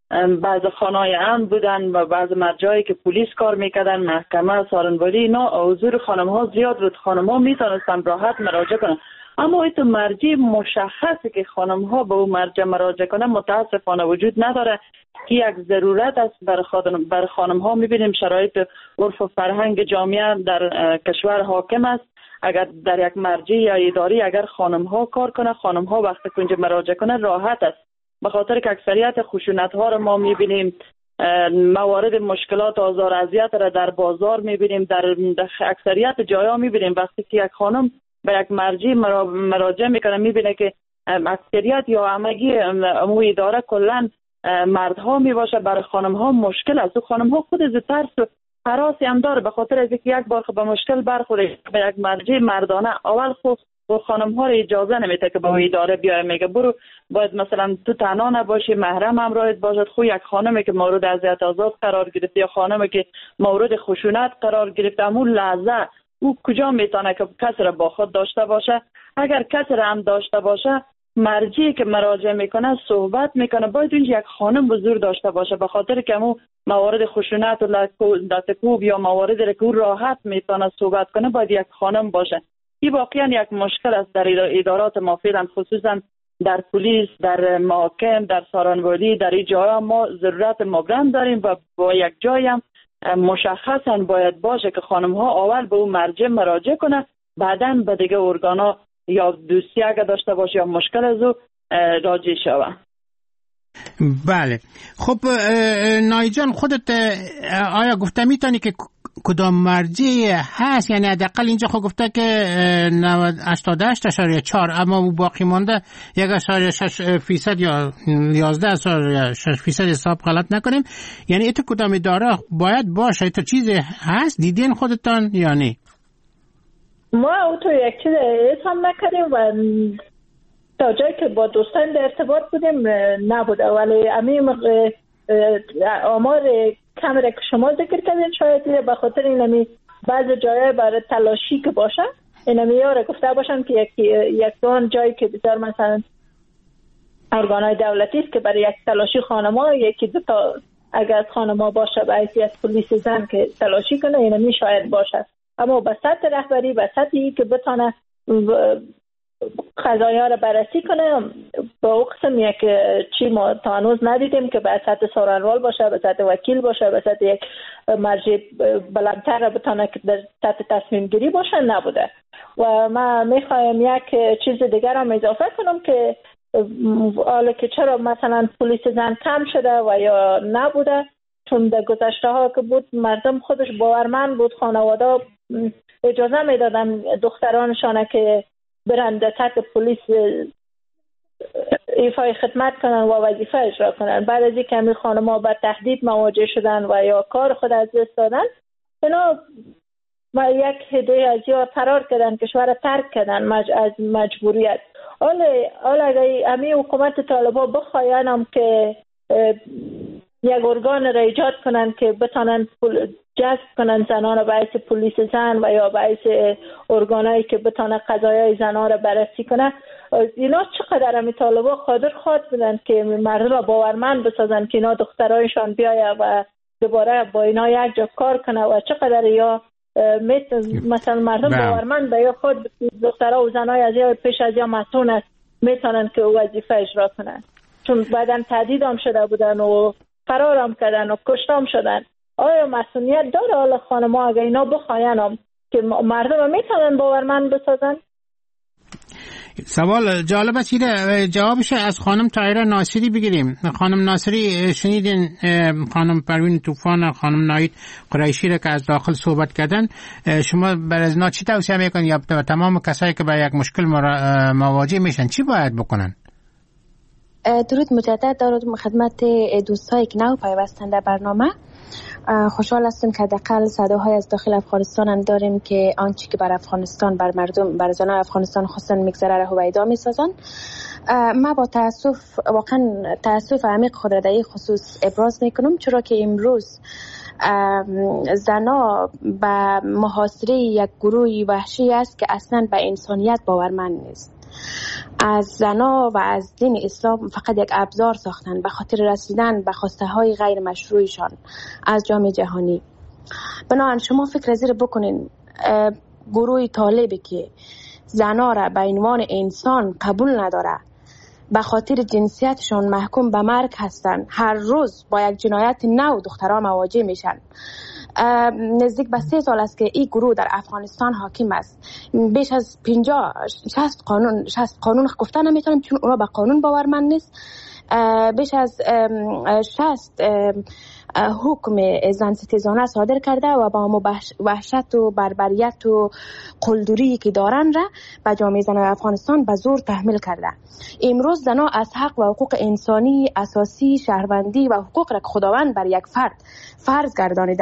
بعض خانه‌های امن بودن و بعض مرجعی که پلیس کار میکردن، محکمه، سارنواری، اینا حضور خانم ها زیاد بود. خانم ها میتونستن راحت مراجعه کنن، اما این تو مرجع مشخصه که خانم ها به اون مرجع مراجعه کنن متاسفانه وجود نداره که یک ضرورت است بر خانم ها. میبینیم شرایط عرف و فرهنگ جامعه در کشور حاکم است. اگر در یک مرجع یا اداری اگر خانم ها کار کنه، خانم ها وقتی که اونجا مراجعه کنه راحت است، به خاطر که اکثریت خشونت ها رو ما میبینیم، موارد مشکلات آزار اذیت را در بازار میبینیم، در اکثریت جایا میبینیم. وقتی که یک خانم به یک مرجع مراجعه میکنه میبینه که اکثریت یا همگی امو اداره کلا مردها میباشه. برای خانم ها مشکل است. خانم ها خود از ترس و هراسی هم داره، به خاطر از اینکه یک بار به مشکل برخوره به یک مرجع مردانه، اول خود و خانم ها رو اجازه نمیده که با اداره بیای، میگه برو باید مثلا تو تنها نباشی، محرم همراهت باشد. خو یک خانمی که مورد اذیت آزاد قرار گرفته یا خانمی که مورد خشونت قرار گرفته، همون لحظه او کجا میتونه که کسی را با خود داشته باشه؟ اگر کسی را هم داشته باشه، مرجعی که مراجعه میکنه صحبت میکنه باید اونجا یک خانم حضور داشته باشه، به خاطر که همون موارد خشونت و لطکوب یا مواردی که او راحت میتونه صحبت کنه باید یک خانم باشه. این واقعا یک مشکل است در ادارات ما فعلا، خصوصا در پلیس، در محاکم، در سارنواری، در این جاها ما ضرورت مبرم داریم و با یک جایی هم مشخصا باید باشه که خانم ها اول به اون مرجع مراجعه کنه، بعداً به دیگه ارگانا یا دوستی اگه داشته باشه یا مشکل از او راجع شوه. بله. خب نایی جان، خودت آیا گفته میتونی که کدام مرجع هست؟ یعنی حداقل اینجا خود گفته که 88.4 اما باقی مانده 1.6% یا 11.6% حساب غلط نکنیم. یعنی ایت کدام اداره باید باشه؟ ایت چیزی هست دیدین خودتان یا نه؟ ما تو یک چیز حساب نکردیم و تا جایی که با دوستان در ارتباط بودیم نبوده، ولی همین آمار کمره که شما ذکر کردین شاید به خاطر اینمی بعض جایه برای تلاشی که باشه اینمی یاره گفته باشم که یک دون جایی که بسیار مثلا ارگانهای دولتی است که برای یک تلاشی خانما یکی دو تا اگر خانما باشه به حیثیت پلیس زن که تلاشی کنه اینمی شاید باشه، اما به سطح رهبری به سطحی که بتانه قضایا رو بررسی کنه با او قسم یک چی ما تا هنوز ندیدیم که به سطح سارنوال باشه، به سطح وکیل باشه، به سطح یک مرجع بلندتر رو بتانه که در سطح تصمیم گیری باشه نبوده. و من میخوایم یک چیز دیگر هم اضافه کنم که حالا که چرا مثلا پلیس زن کم شده و یا نبوده، چون در گذشته ها که بود مردم خودش باورمند بود، خانواده اجازه میدادن دخترانشان که برن در سطح پلیس ایفای خدمت کنن و وظیفه اجرا کنن. بعد از اینکه همین خانم‌ها با تهدید مواجه شدن و یا کار خود از دست دادن، اینا یک هده از یا فرار کردن، کشور ترک کردن از مجبوریت. حالا اگر همین حکومت طالبان بخواین هم که یک ارگان را ایجاد کنن که بتانن جذب کنن زنان را به حیث پلیس زن و یا به حیث ارگانایی که بتانن قضایای زنان را بررسی کنن، اینا چقدر همی طالبا قادر خواهد بودن که مردم را باورمند بسازن که اینا دخترایشان بیاید و دوباره با اینا یک جا کار کنه و چقدر یا مثلا مردم باورمند به یا خود دخترها و زنای از یا پیش از یا مسئول است میتونن که وظیفه اجرا کنن، چون بعدم تهدید هم شده بودن و فرار هم کردن و کشته هم شدن. آیا مسئولیت داره حالا خانم‌ها اگه اینا بخواین هم که مردم میتونن باورمند بسازن؟ سوال جالب است. جوابش از خانم طاهره ناصری بگیریم. خانم ناصری شنیدین خانم پروین طوفان، خانم ناهید قریشی را که از داخل صحبت کردن، شما بر از اینا چی توصیه میکنید یا تمام کسایی که با یک مشکل مواجه میشن چی باید بکنن؟ درود مجدد دارم خدمت دوستایی که نو پیوستن در برنامه. خوشحال هستیم که حداقل صداهای از داخل افغانستان هم داریم که آنچه که بر افغانستان، بر مردم، بر زنان افغانستان خصوصا میگذره را هویدا میسازن. ما با تاسف، واقعا تاسف عمیق خود را در این خصوص ابراز میکنم، چرا که امروز زنا به محاصره یک گروه وحشی است که اصلا به انسانیت باورمند نیست. از زنا و از دین اسلام فقط یک ابزار ساختن به خاطر رسیدن به خواسته های غیر مشروعشان از جامعه جهانی. بنابراین شما فکر زیر بکنین گروه طالبی که زنا را به عنوان انسان قبول نداره، به خاطر جنسیتشان محکوم به مرگ هستند، هر روز با یک جنایت نو دخترها مواجه میشن. نزدیک به 3 سال است که این گروه در افغانستان حاکم است. بیش از 60 قانون گفتن نمیتونم چون اونا به قانون باورمند نیست. بیش از 60 حکم زن ستیزانه صادر کرده و با ما وحشت و بربریت و قلدری که دارن را به جامعه زنان افغانستان به زور تحمیل کرده. امروز زنها از حق و حقوق انسانی اساسی، شهروندی و حقوق را که خداوند بر یک فرد فرض گردانیده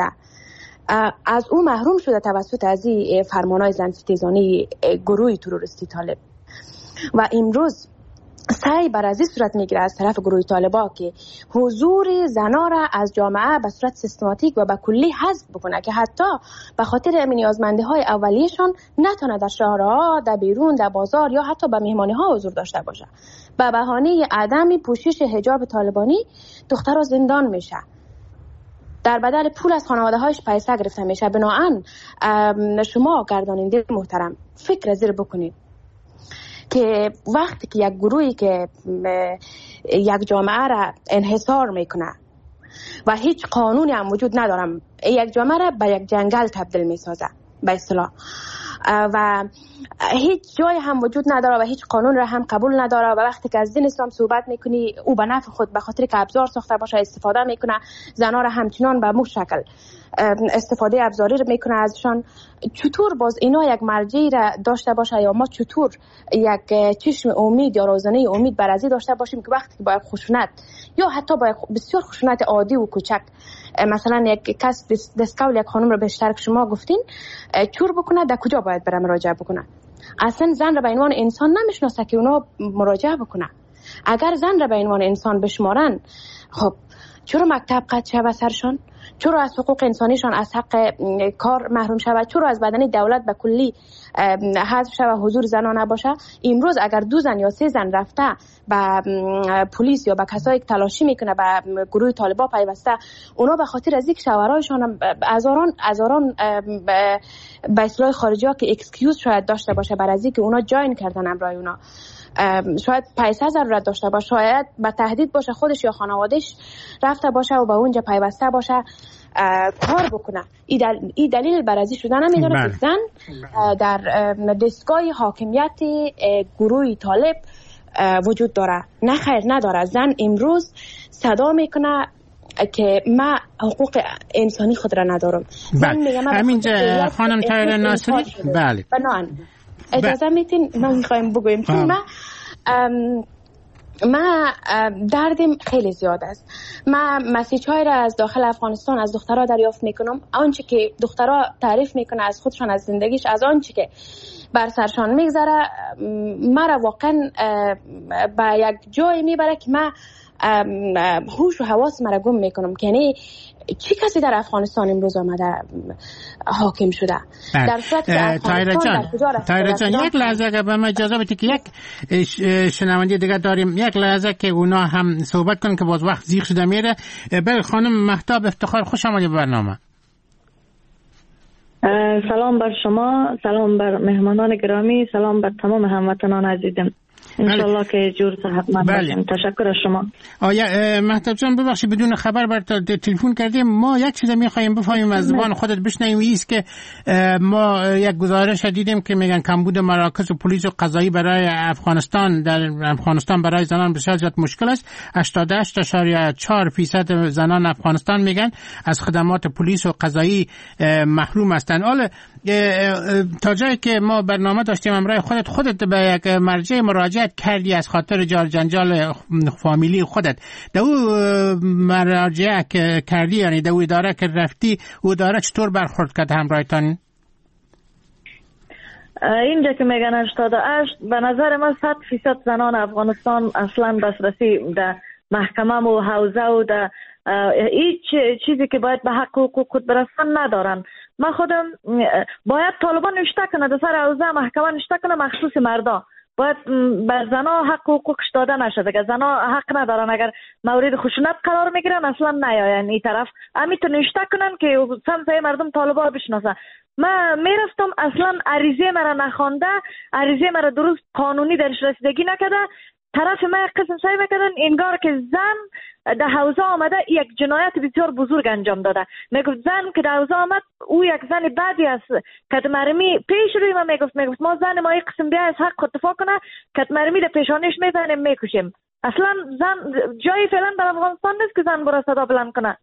از او محروم شده توسط از این فرمانهای زن ستیزانه گروه تروریستی طالب. و امروز سعی بر از این صورت میگیره از طرف گروه طالبا که حضور زنا را از جامعه به صورت سیستماتیک و به کلی حذف بکنه که حتی به خاطر نیازمندی های اولیه‌شان نتونه در شهرها، در بیرون، در بازار یا حتی به مهمانی ها حضور داشته باشه. به بهانه عدم پوشش حجاب طالبانی دخترها زندان میشه، در بدل پول از خانواده هایش پیسه گرفته میشه. بنابراین شما گرداننده محترم فکر زیر بکنید که وقتی که یک گروهی که یک جامعه را انحصار میکنه و هیچ قانونی هم وجود ندارم، یک جامعه را به یک جنگل تبدیل میسازه به اصطلاح و هیچ جای هم وجود نداره و هیچ قانون را هم قبول نداره و وقتی که از دین اسلام صحبت میکنی او به نفع خود به خاطر که ابزار ساخته باشه استفاده میکنه، زنها را همچنان به مو شکل استفاده ابزاری رو میکنه ازشان. چطور باز اینا یک مرجعی را داشته باشه یا ما چطور یک چشم امید یا روزنه امید بر ازی داشته باشیم که وقتی با خشونت یا حتی با بسیار خشونت عادی و کوچک، مثلا یک کس دستکول یک خانم رو به اشتراک شما گفتین چور بکنه، در کجا باید بره مراجعه بکنه؟ اصلا زن را به عنوان انسان نمیشناسه که اونا مراجعه بکنه. اگر زن را به عنوان انسان بشمارن، خب چرا مکتب قطع شود سرشان؟ چرا از حقوق انسانیشان، از حق کار محروم شود؟ چرا از بدن دولت به کلی حذف شود، حضور زنان نباشه؟ امروز اگر 2 زن یا 3 زن رفته به پلیس یا به کسایی که تلاشی میکنه به گروه طالبا پیوسته، اونا به خاطر از اینکه شوهرایشان هزاران به اصطلاح خارجی ها که اکسکیوز شاید داشته باشه بر از اینکه اونا جاین کردن امرای اونا، شاید پیسه ضرورت داشته باشه، شاید به تهدید باشه خودش یا خانوادهش رفته باشه و به اونجا پیوسته باشه کار بکنه. این دلیل برازی شدن نمیداره که زن در دستگاه حاکمیت گروه طالب وجود داره. نه خیر نداره. زن امروز صدا میکنه که ما حقوق انسانی خود را ندارم. همین خانم طاهره ناصری، بله اجازه میتین ما میخوایم بگویم چون ما دردم خیلی زیاد است. ما مسیج های را از داخل افغانستان از دخترها دریافت میکنم، آنچه که دخترها تعریف میکنه از خودشان، از زندگیش، از آنچه که بر سرشان میگذره، مرا واقعا به یک جای میبره که من هوش و حواس مرا گم میکنم که یعنی چی کسی در افغانستان امروز آمده حاکم شده. در صورت طاهره جان یک لحظه اگر به من اجازه بدید که یک شنونده دیگه داریم، یک لحظه که اونا هم صحبت کنن که باز وقت زیغ شده میره. بله خانم مهتاب افتخار، خوش آمدید به برنامه. سلام بر شما، سلام بر مهمانان گرامی، سلام بر تمام هموطنان عزیزم. انشالله که جور صحتمند باشیم. تشکر از شما. مهتاب جان ببخشید بدون خبر بر تلفن کردیم. ما یک چیز می‌خوایم بفهمیم از زبان خودت بشنویم، ایست که ما یک گزارش دیدیم که میگن کمبود مراکز پلیس و قضایی برای افغانستان در افغانستان برای زنان بسیار زیاد مشکل است. 88.4% زنان افغانستان میگن از خدمات پلیس و قضایی محروم هستند. حالا تا جایی که ما برنامه داشتیم امروز خودت به یک مرجع مراجعه کردی از خاطر جنجال فامیلی خودت. دو مراجعه کردی، یعنی دو اداره که رفتی، او اداره چطور برخورد کرد همراهتان؟ اینجا که میگن 88 به نظر من 100% زنان افغانستان اصلا دسترسی در محکمه و حوزه و در هیچ چیزی که باید به حق و حقوق خود برسن ندارن. من خودم باید طالبان نشته کنه در سر حوزه محکمه نشته کنه مخصوص مردا. باید بر زنا حق و حقوقش داده نشده که زنا حق ندارن اگر مورد خشونت قرار میگیرن اصلا نیاین این طرف امیتون نشته کنن که سمسایه مردم طالبا بشناسن. من میرفتم اصلا عریضه مرا نخوانده، عریضه مرا درست قانونی درش رسیدگی نکرده، طرف من قسم سعی میکردن انگار که زن در حوزه آمده یک جنایت بسیار بزرگ انجام داده. میگفت زن که در حوزه آمد او یک زن بدی است، کتمرمی پیش روی ما میگفت ما زن ما یک قسم بیا از حق اتفاق کنه کتمرمی در پیشانیش میزنیم میکشیم. اصلا زن جایی فعلا در افغانستان نیست که زن برای صدا بلند کنه.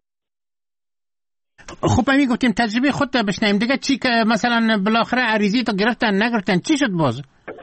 خب همین گفتیم تجربه خود بشنیم دیگه. چی که مثلا بالاخره عریضی تو گرفتن نگرفتن چی شد باز؟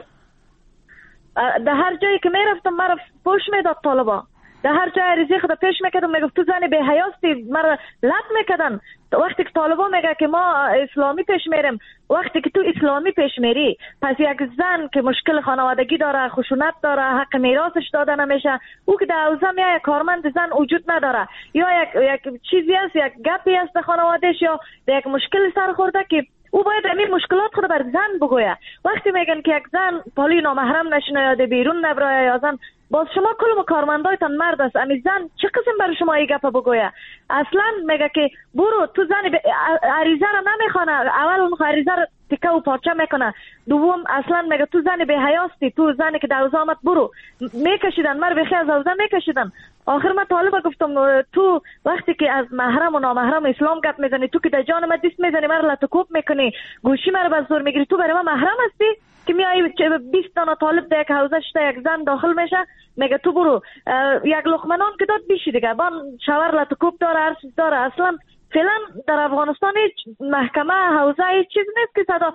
در هر جایی که میرفتم مرا پوش میداد طالبا، در هر جای عریضی خود پیش میکردم میگفت تو زن به حیاستی، مرا لط میکردن. وقتی که طالبا میگه که ما اسلامی پیش میریم، وقتی که تو اسلامی پیش میری پس یک زن که مشکل خانوادگی داره، خشونت داره، حق میراثش داده نمیشه، او که در حوزه میای کارمند زن وجود نداره یا یک چیزی است، یک گپی است در خانوادهش یا یک مشکل سر خورده که او باید همین مشکلات خود بر زن بگویه. وقتی میگن که یک زن پالی نامحرم نشینه یا بیرون نبرایه یا زن، باز شما کلم کارمندایتان مرد است، امی زن چه قسم بر شما این گپ بگویه؟ اصلا میگه که برو تو زن عریضه رو نمیخونه، اول اون عریضه رو تیکه و پارچه میکنه، دوم اصلا میگه تو زن به حیاستی، تو زنی که در حوزه آمد برو. میکشیدن مر بخی از حوزه میکشیدن. آخر من طالبا گفتم تو وقتی که از محرم و نامحرم اسلام گپ میزنی، تو که در جان من دست میزنی، مر لطکوب میکنی، گوشی مر بر زور میگیری، تو برای من محرم هستی که میای 20 تا طالب در یک حوزه شده یک زن داخل میشه میگه تو برو. یک لقمه نان که داد بیشی دیگه بان شاور لطکوب داره هر چیز داره. اصلا فعلا در افغانستان هیچ محکمه حوزه هیچ چیز نیست که صدا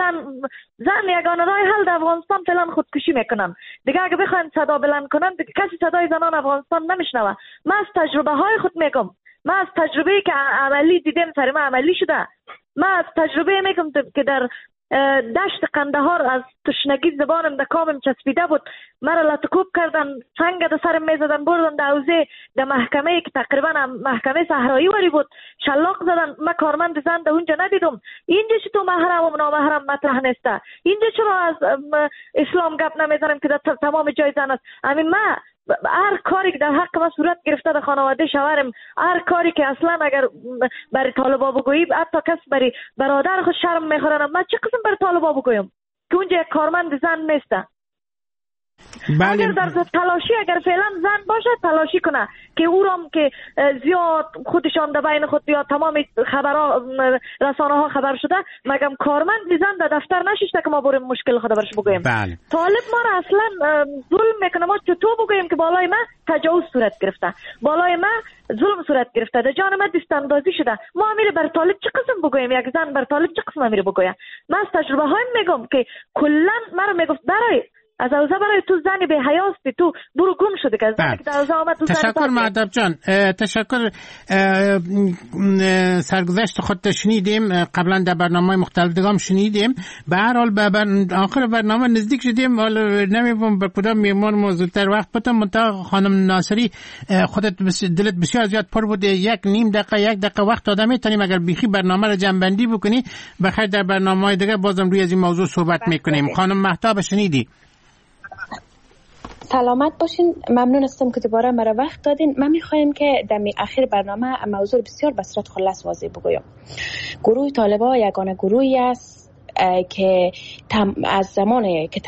زن یگانه راه حل در افغانستان فعلا خودکشی میکنن دیگه. اگه بخواین صدا بلند کنن کسی صدای زنان افغانستان نمیشنوه. من از تجربه های خود میگم، من از تجربه‌ای که عملی دیدم سر من عملی شده، من از تجربه میگم که در دشت قندهار از تشنگی زبانم در کامم چسبیده بود، مرا لطکوب کردن، سنگ در سرم میزدن، بردن در حوزه در محکمه که تقریبا محکمه صحرایی وری بود، شلاق زدن. من کارمند زن در اونجا ندیدم. اینجا چی تو محرم و نامحرم مطرح نیسته؟ اینجا چرا از اسلام گپ نمیزنم که در تمام جای زن است؟ همین من هر کاری که در حق ما صورت گرفته در خانواده شوهرم، هر کاری که اصلا اگر برای طالبا بگویی حتی کس برای برادر خود شرم میخورن، من چه قسم برای طالبا بگویم که اونجا یک کارمند زن نیسته؟ اگر در تلاشی اگر فعلا زن باشه تلاشی کنه که او رام که زیاد خودشان در بین خود یا تمام خبرها رسانه ها خبر شده، مگم کارمند زن در دفتر نشسته که ما بریم مشکل خود برش بگویم. طالب ما را اصلا ظلم میکنه. ما چطور بگویم که بالای ما تجاوز صورت گرفته، بالای ما ظلم صورت گرفته، در جان ما دست اندازی شده، ما امیر بر طالب چه قسم بگویم؟ یک زن بر طالب چه قسم امیر بگویم؟ من از تجربه هایم میگم که کلا مرا میگفت برای از اوزا برای تو زنی به حیاستی، تو برو گم شده که زنی که در اوزا آمد تو تشکر مهدب جان، تشکر. سرگذشت خود شنیدیم، قبلا در برنامه مختلف دیگه هم شنیدیم. به هر حال به آخر برنامه نزدیک شدیم. حالا نمی‌دونم به کدام میمون موضوع‌تر وقت بدم. منتها خانم ناصری خودت دلت بسیار زیاد پر بوده، یک نیم دقیقه یک دقیقه وقت داده میتونیم اگر بیخی برنامه رو جمع‌بندی بکنی، بخیر در برنامه‌های دیگه بازم روی از این موضوع صحبت میکنیم. خانم مهتاب شنیدی؟ سلامت باشین. ممنون هستم که دوباره مرا وقت دادین. من میخوایم که در اخیر برنامه موضوع بسیار به صورت خلاص واضح بگویم. گروه طالبان یگانه گروهی است که از زمانی که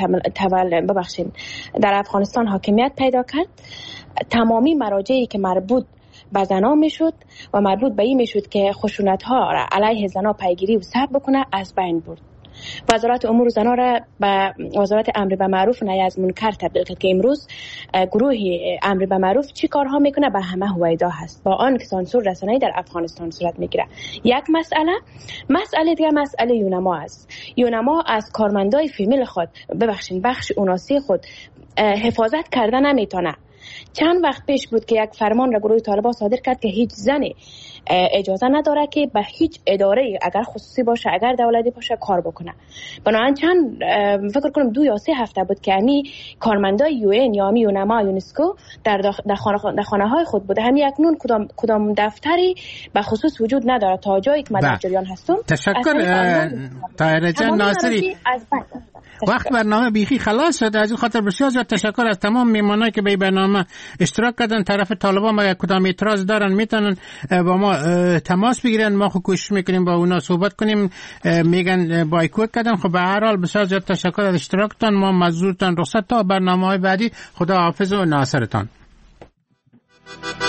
در افغانستان حاکمیت پیدا کرد، تمامی مراجعی که مربوط به زنان میشد و مربوط به این میشد که خشونت ها را علیه زنان پیگیری و ثبت بکنه از بین برد. وزارت امور زنان را به وزارت امر به معروف و نهی از منکر تبدیل کرد که امروز گروه امر به معروف چی کارها میکنه به همه هویدا هست، با آن که سانسور رسانه‌ای در افغانستان صورت میگیره. یک مسئله دیگه مسئله یونما است. یونما از کارمندای فیمیل خود بخش اوناسی خود حفاظت کرده نمیتونه. چند وقت پیش بود که یک فرمان را گروه طالبان صادر کرد که هیچ زنی اجازه نداره که به هیچ اداره اگر خصوصی باشه اگر دولتی باشه کار بکنه. بنابراین چند فکر کنم 2 یا 3 هفته بود که همی کارمندای یو ان یا همی یونما یونسکو در خانه های خود بوده. همی اکنون کدام دفتری به خصوص وجود نداره تا جایی که من در جریان هستم. تشکر طاهره جان ناصری. وقت برنامه بیخی خلاص شد. از این خاطر بسیار زیاد تشکر از تمام میمانایی که به برنامه اشتراک کردن. طرف طالبان اگر کدام اعتراض دارن میتونن با ما تماس بگیرن، ما کوشش میکنیم با اونا صحبت کنیم. میگن بایکوت کردن. خب به هر حال بسیار زیاد تشکر از اشتراکتان. ما مزورتان رخصت تا برنامه‌های بعدی. خدا حافظ و ناصرتان.